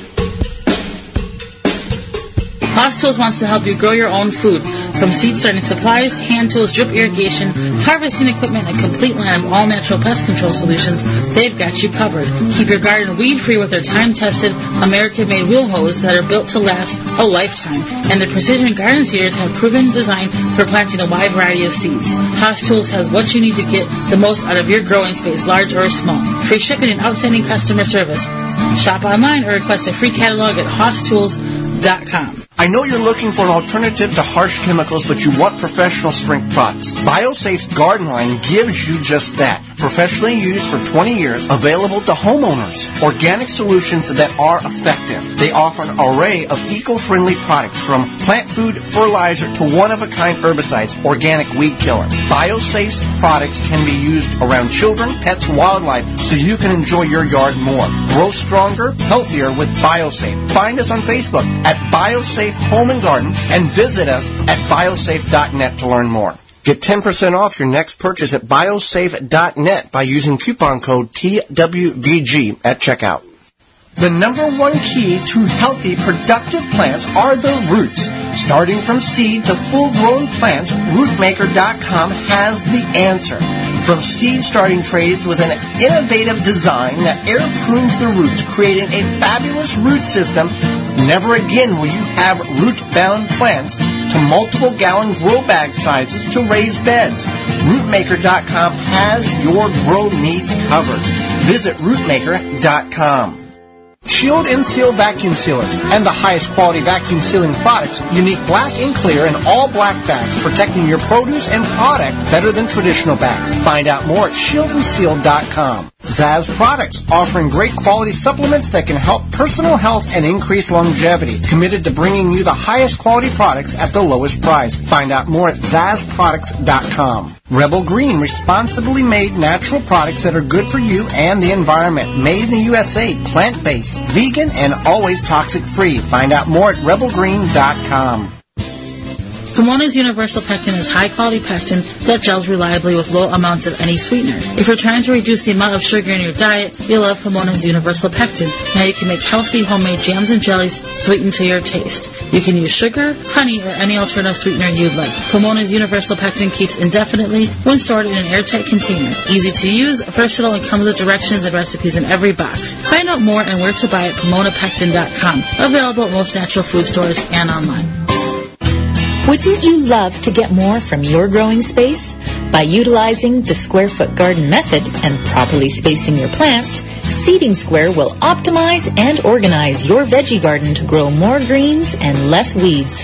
S3: Haas Tools wants to help you grow your own food. From seed starting supplies, hand tools, drip irrigation, harvesting equipment, and a complete line of all-natural pest control solutions, they've got you covered. Keep your garden weed-free with their time-tested, American-made wheel hose that are built to last a lifetime. And their precision garden seeders have proven design for planting a wide variety of seeds. Haas Tools has what you need to get the most out of your growing space, large or small. Free shipping and outstanding customer service. Shop online or request a free catalog at haas tools dot com.
S4: I know you're looking for an alternative to harsh chemicals, but you want professional strength products. BioSafe's garden line gives you just that. Professionally used for twenty years, available to homeowners. Organic solutions that are effective. They offer an array of eco-friendly products, from plant food, fertilizer, to one-of-a-kind herbicides, organic weed killer. BioSafe's products can be used around children, pets, wildlife, so you can enjoy your yard more. Grow stronger, healthier with BioSafe. Find us on Facebook at BioSafe Home and Garden, and visit us at biosafe dot net to learn more. Get ten percent off your next purchase at biosafe dot net by using coupon code T W V G at checkout. The number one key to healthy, productive plants are the roots. Starting from seed to full-grown plants, root maker dot com has the answer. From seed starting trays with an innovative design that air prunes the roots, creating a fabulous root system, never again will you have root-bound plants, to multiple gallon grow bag sizes to raised beds. root maker dot com has your grow needs covered. Visit root maker dot com. Shield and Seal vacuum sealers and the highest quality vacuum sealing products, unique black and clear and all black bags, protecting your produce and product better than traditional bags. Find out more at shield and seal dot com. Zaz Products, offering great quality supplements that can help personal health and increase longevity. Committed to bringing you the highest quality products at the lowest price. Find out more at zaz products dot com. Rebel Green, responsibly made natural products that are good for you and the environment. Made in the U S A, plant-based, vegan, and always toxic-free. Find out more at rebel green dot com.
S3: Pomona's Universal Pectin is high-quality pectin that gels reliably with low amounts of any sweetener. If you're trying to reduce the amount of sugar in your diet, you'll love Pomona's Universal Pectin. Now you can make healthy homemade jams and jellies sweetened to your taste. You can use sugar, honey, or any alternative sweetener you'd like. Pomona's Universal Pectin keeps indefinitely when stored in an airtight container. Easy to use, versatile, and comes with directions and recipes in every box. Find out more and where to buy at pomona pectin dot com. Available at most natural food stores and online.
S11: Wouldn't you love to get more from your growing space? By utilizing the square foot garden method and properly spacing your plants, Seeding Square will optimize and organize your veggie garden to grow more greens and less weeds.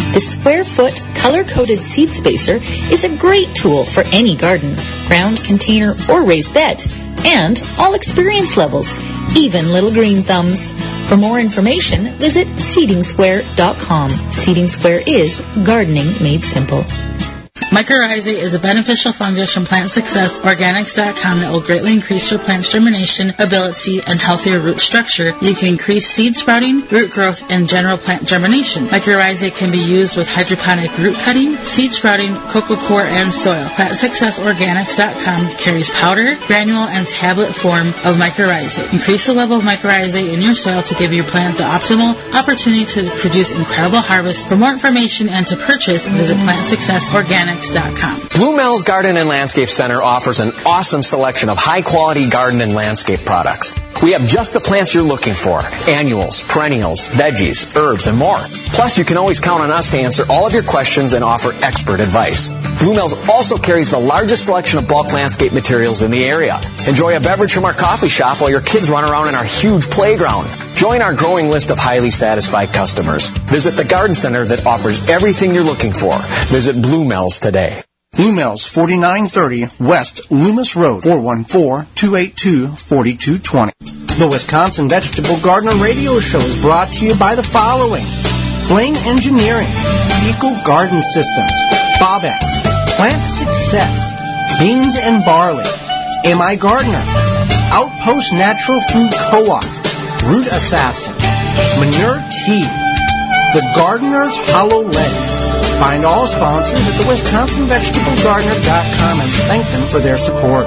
S11: The Square Foot color-coded seed spacer is a great tool for any garden, ground container, or raised bed. And all experience levels, even little green thumbs. For more information, visit seeding square dot com. Seeding Square is gardening made simple.
S3: Mycorrhizae is a beneficial fungus from Plant Success Organics dot com that will greatly increase your plant's germination ability and healthier root structure. You can increase seed sprouting, root growth, and general plant germination. Mycorrhizae can be used with hydroponic root cutting, seed sprouting, cocoa coir, and soil. Plant Success Organics dot com carries powder, granule, and tablet form of mycorrhizae. Increase the level of mycorrhizae in your soil to give your plant the optimal opportunity to produce incredible harvests. For more information and to purchase, visit Plant Success Organics dot com.
S6: Blue Mel's Garden and Landscape Center offers an awesome selection of high-quality garden and landscape products. We have just the plants you're looking for: annuals, perennials, veggies, herbs, and more. Plus, you can always count on us to answer all of your questions and offer expert advice. Blue Mel's also carries the largest selection of bulk landscape materials in the area. Enjoy a beverage from our coffee shop while your kids run around in our huge playground. Join our growing list of highly satisfied customers. Visit the garden center that offers everything you're looking for. Visit Blue Mel's today.
S4: Blue Mel's, forty-nine thirty West Loomis Road, four one four, two eight two, four two two zero. The Wisconsin Vegetable Gardener Radio Show is brought to you by the following: Flame Engineering, Eco Garden Systems, Bobex, Plant Success, Beans and Barley, Am I Gardener, Outpost Natural Food Co-op, Root Assassin, Manure Tea, The Gardener's Hollow Lead. Find all sponsors at the Wisconsin Vegetable Gardener dot com and thank them for their support.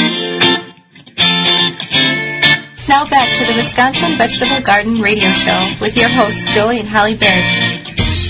S1: Now back to the Wisconsin Vegetable Garden Radio Show with your hosts, Joey and Holly Baird.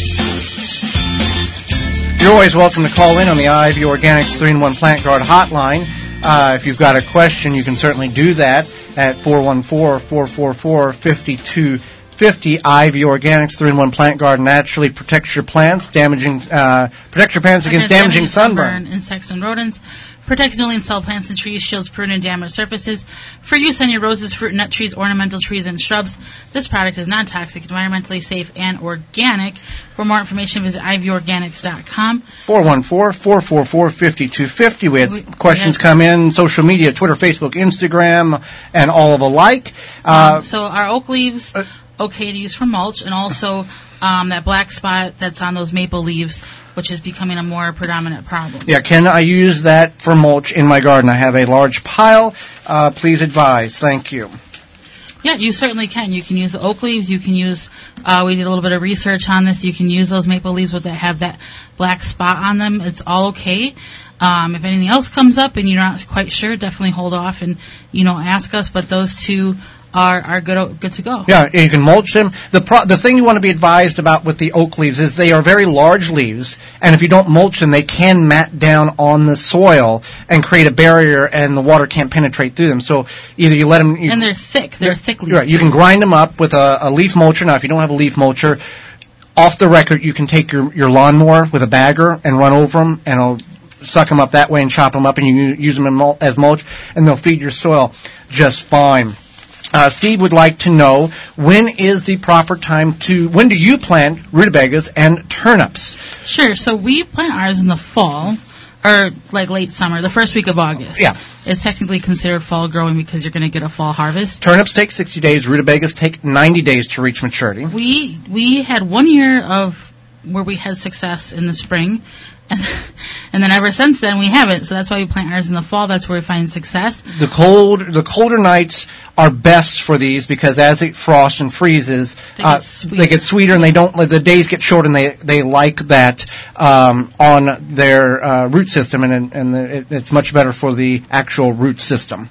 S2: You're always welcome to call in on the I V Organics three in one Plant Guard hotline. Uh, if you've got a question, you can certainly do that at four one four, four four four, five two five zero. I V Organics three in one Plant Guard naturally protects your plants, damaging, uh, protects your plants against, against damaging sunburn.
S3: sunburn, insects, and rodents. Protects newly installed plants and trees, shields prune and damaged surfaces. For use on your roses, fruit and nut trees, ornamental trees, and shrubs. This product is non-toxic, environmentally safe, and organic. For more information, visit I V Organics dot com.
S2: four one four, four four four, five two five zero. We had we, questions we come in, social media, Twitter, Facebook, Instagram, and all of alike. Uh,
S3: um, so our oak leaves, uh, okay to use for mulch, and also um, that black spot that's on those maple leaves, which is becoming a more predominant problem.
S2: Yeah, can I use that for mulch in my garden? I have a large pile. Uh, please advise. Thank you.
S3: Yeah, you certainly can. You can use the oak leaves. You can use, uh, we did a little bit of research on this. You can use those maple leaves with that have that black spot on them. It's all okay. Um, if anything else comes up and you're not quite sure, definitely hold off and, you know, ask us. But those two are are good good to go.
S2: Yeah, you can mulch them. The pro- the thing you want to be advised about with the oak leaves is they are very large leaves, and if you don't mulch them, they can mat down on the soil and create a barrier, and the water can't penetrate through them. So either you let them... You,
S3: and they're thick. They're, they're thick leaves.
S2: Right. You can grind them up with a, a leaf mulcher. Now, if you don't have a leaf mulcher, off the record, you can take your, your lawnmower with a bagger and run over them, and it'll suck them up that way and chop them up, and you use them in mul- as mulch, and they'll feed your soil just fine. Uh, Steve would like to know, when is the proper time to, when do you plant rutabagas and turnips?
S3: Sure. So we plant ours in the fall, or like late summer, the first week of August.
S2: Yeah.
S3: It's technically considered fall growing because you're going to get a fall harvest.
S2: Turnips take sixty days. Rutabagas take ninety days to reach maturity.
S3: We, we had one year of where we had success in the spring. And, and then ever since then we haven't, so that's why we plant ours in the fall. That's where we find success.
S2: The cold, the colder nights are best for these because as it frosts and freezes,
S3: they get,
S2: uh, they get sweeter, and they don't. The days get short, and they they like that um, on their uh, root system, and and the, it, it's much better for the actual root system.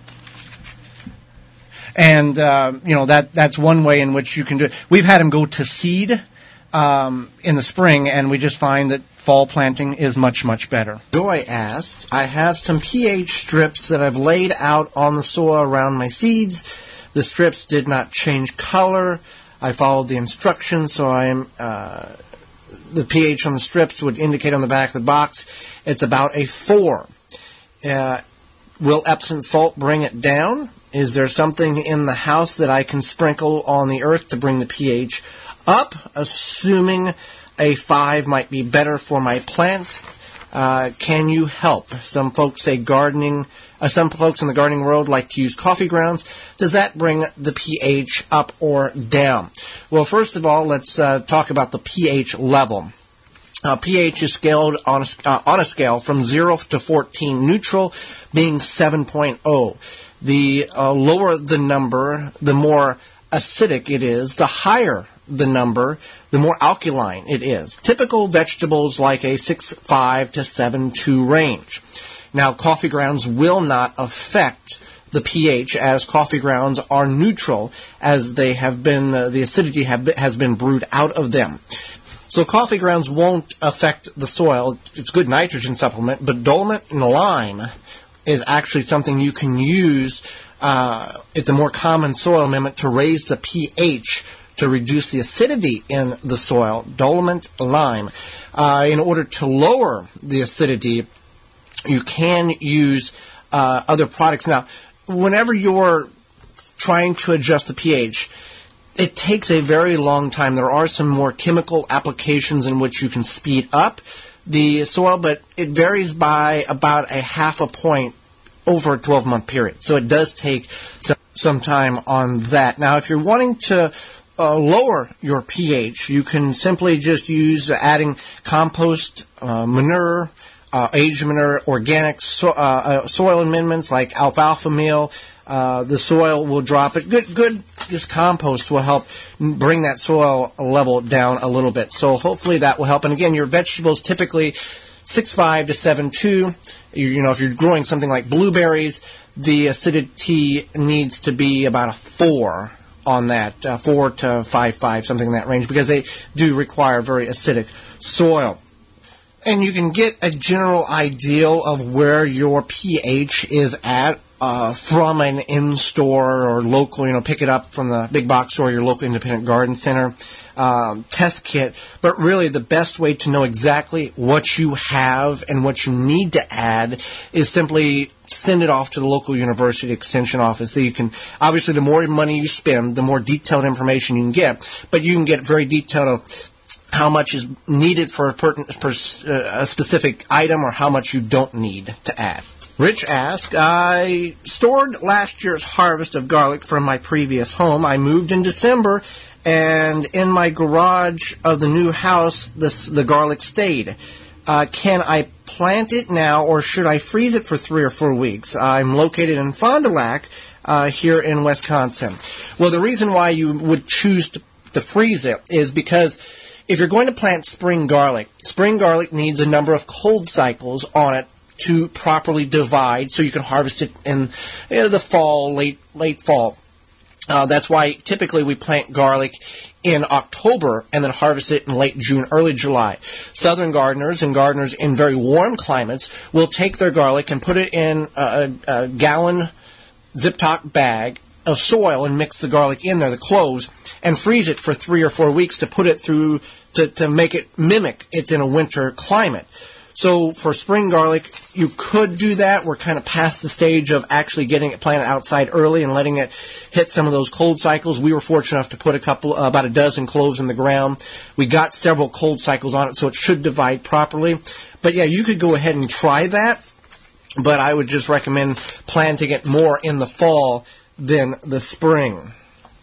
S2: And uh, you know that that's one way in which you can do it. We've had them go to seed um, in the spring, and we just find that fall planting is much, much better.
S4: Joy asks, I have some pH strips that I've laid out on the soil around my seeds. The strips did not change color. I followed the instructions, so I am uh, the pH on the strips would indicate on the back of the box it's about a four. Uh, will Epsom salt bring it down? Is there something in the house that I can sprinkle on the earth to bring the pH up, assuming a five might be better for my plants. Uh, can you help? Some folks say gardening, uh, some folks in the gardening world like to use coffee grounds. Does that bring the pH up or down? Well, first of all, let's uh, talk about the pH level. Uh, pH is scaled on a, uh, on a scale from zero to fourteen, neutral being seven point oh. The uh, lower the number, the more acidic it is. The higher the number, the more alkaline it is. Typical vegetables like a six point five to seven point two range. Now, coffee grounds will not affect the pH, as coffee grounds are neutral, as they have been, uh, the acidity have been, has been brewed out of them. So coffee grounds won't affect the soil. It's a good nitrogen supplement, but dolomite and lime is actually something you can use. Uh, it's a more common soil amendment to raise the pH, to reduce the acidity in the soil, dolomite, lime. Uh, in order to lower the acidity, you can use uh, other products. Now, whenever you're trying to adjust the pH, it takes a very long time. There are some more chemical applications in which you can speed up the soil, but it varies by about a half a point over a twelve-month period. So it does take some, some time on that. Now, if you're wanting to uh, lower your pH, you can simply just use uh, adding compost, uh, manure, uh, aged manure, organic so, uh, uh, soil amendments like alfalfa meal. Uh, the soil will drop it. Good, good. This compost will help bring that soil level down a little bit. So hopefully that will help. And again, your vegetables typically six point five to seven point two. You, you know, if you're growing something like blueberries, the acidity needs to be about a four on that, uh, four to five point five, something in that range, because they do require very acidic soil. And you can get a general ideal of where your pH is at Uh, from an in-store or local, you know, pick it up from the big box store, your local independent garden center um, test kit. But really, the best way to know exactly what you have and what you need to add is simply send it off to the local university extension office. So you can, obviously, the more money you spend, the more detailed information you can get. But you can get very detailed of how much is needed for a, per, for a specific item or how much you don't need to add. Rich asked, I stored last year's harvest of garlic from my previous home. I moved in December, and in my garage of the new house, this, the garlic stayed. Uh, can I plant it now, or should I freeze it for three or four weeks? I'm located in Fond du Lac, uh, here in Wisconsin. Well, the reason why you would choose to, to freeze it is because if you're going to plant spring garlic, spring garlic needs a number of cold cycles on it to properly divide so you can harvest it in you know, the fall, late late fall. Uh, that's why typically we plant garlic in October and then harvest it in late June, early July. Southern gardeners and gardeners in very warm climates will take their garlic and put it in a, a gallon zip-top bag of soil and mix the garlic in there, the cloves, and freeze it for three or four weeks to put it through, to, to make it mimic it's in a winter climate. So for spring garlic, you could do that. We're kind of past the stage of actually getting it planted outside early and letting it hit some of those cold cycles. We were fortunate enough to put a couple, uh, about a dozen cloves in the ground. We got several cold cycles on it, so it should divide properly. But yeah, you could go ahead and try that, but I would just recommend planting it more in the fall than the spring.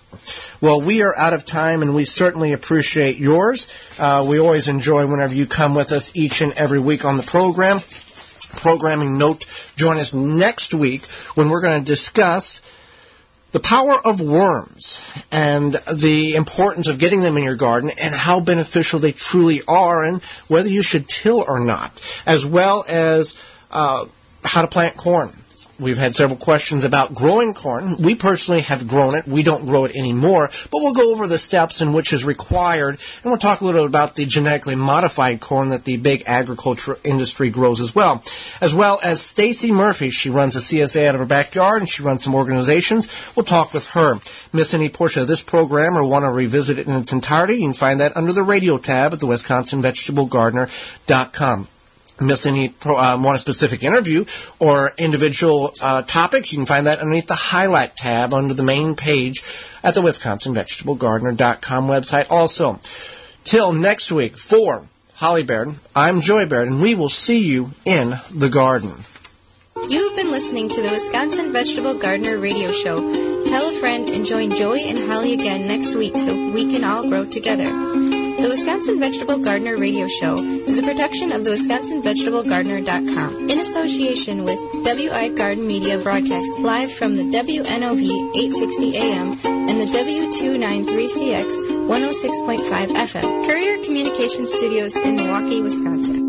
S4: Well, we are out of time, and we certainly appreciate yours. Uh, we always enjoy whenever you come with us each and every week on the program. Programming note, join us next week when we're going to discuss the power of worms and the importance of getting them in your garden and how beneficial they truly are and whether you should till or not, as well as uh, how to plant corn. We've had several questions about growing corn. We personally have grown it. We don't grow it anymore, but we'll go over the steps in which is required, and we'll talk a little bit about the genetically modified corn that the big agriculture industry grows as well. As well as Stacy Murphy. She runs a C S A out of her backyard, and she runs some organizations. We'll talk with her. Miss any portion of this program or want to revisit it in its entirety, you can find that under the radio tab at the Wisconsin Vegetable Gardener dot com. Miss any, uh, want a specific interview or individual uh, topic, you can find that underneath the highlight tab under the main page at the Wisconsin Vegetable Gardener dot com website also. Till next week, for Holly Baird, I'm Joey Baird, and we will see you in the garden.
S1: You've been listening to the Wisconsin Vegetable Gardener Radio Show. Tell a friend and join Joey and Holly again next week so we can all grow together. The Wisconsin Vegetable Gardener Radio Show is a production of the Wisconsin Vegetable Gardener dot com in association with W I Garden Media Broadcast live from the W N O V eight sixty A M and the W two ninety-three C X one oh six point five F M. Courier Communication Studios in Milwaukee, Wisconsin.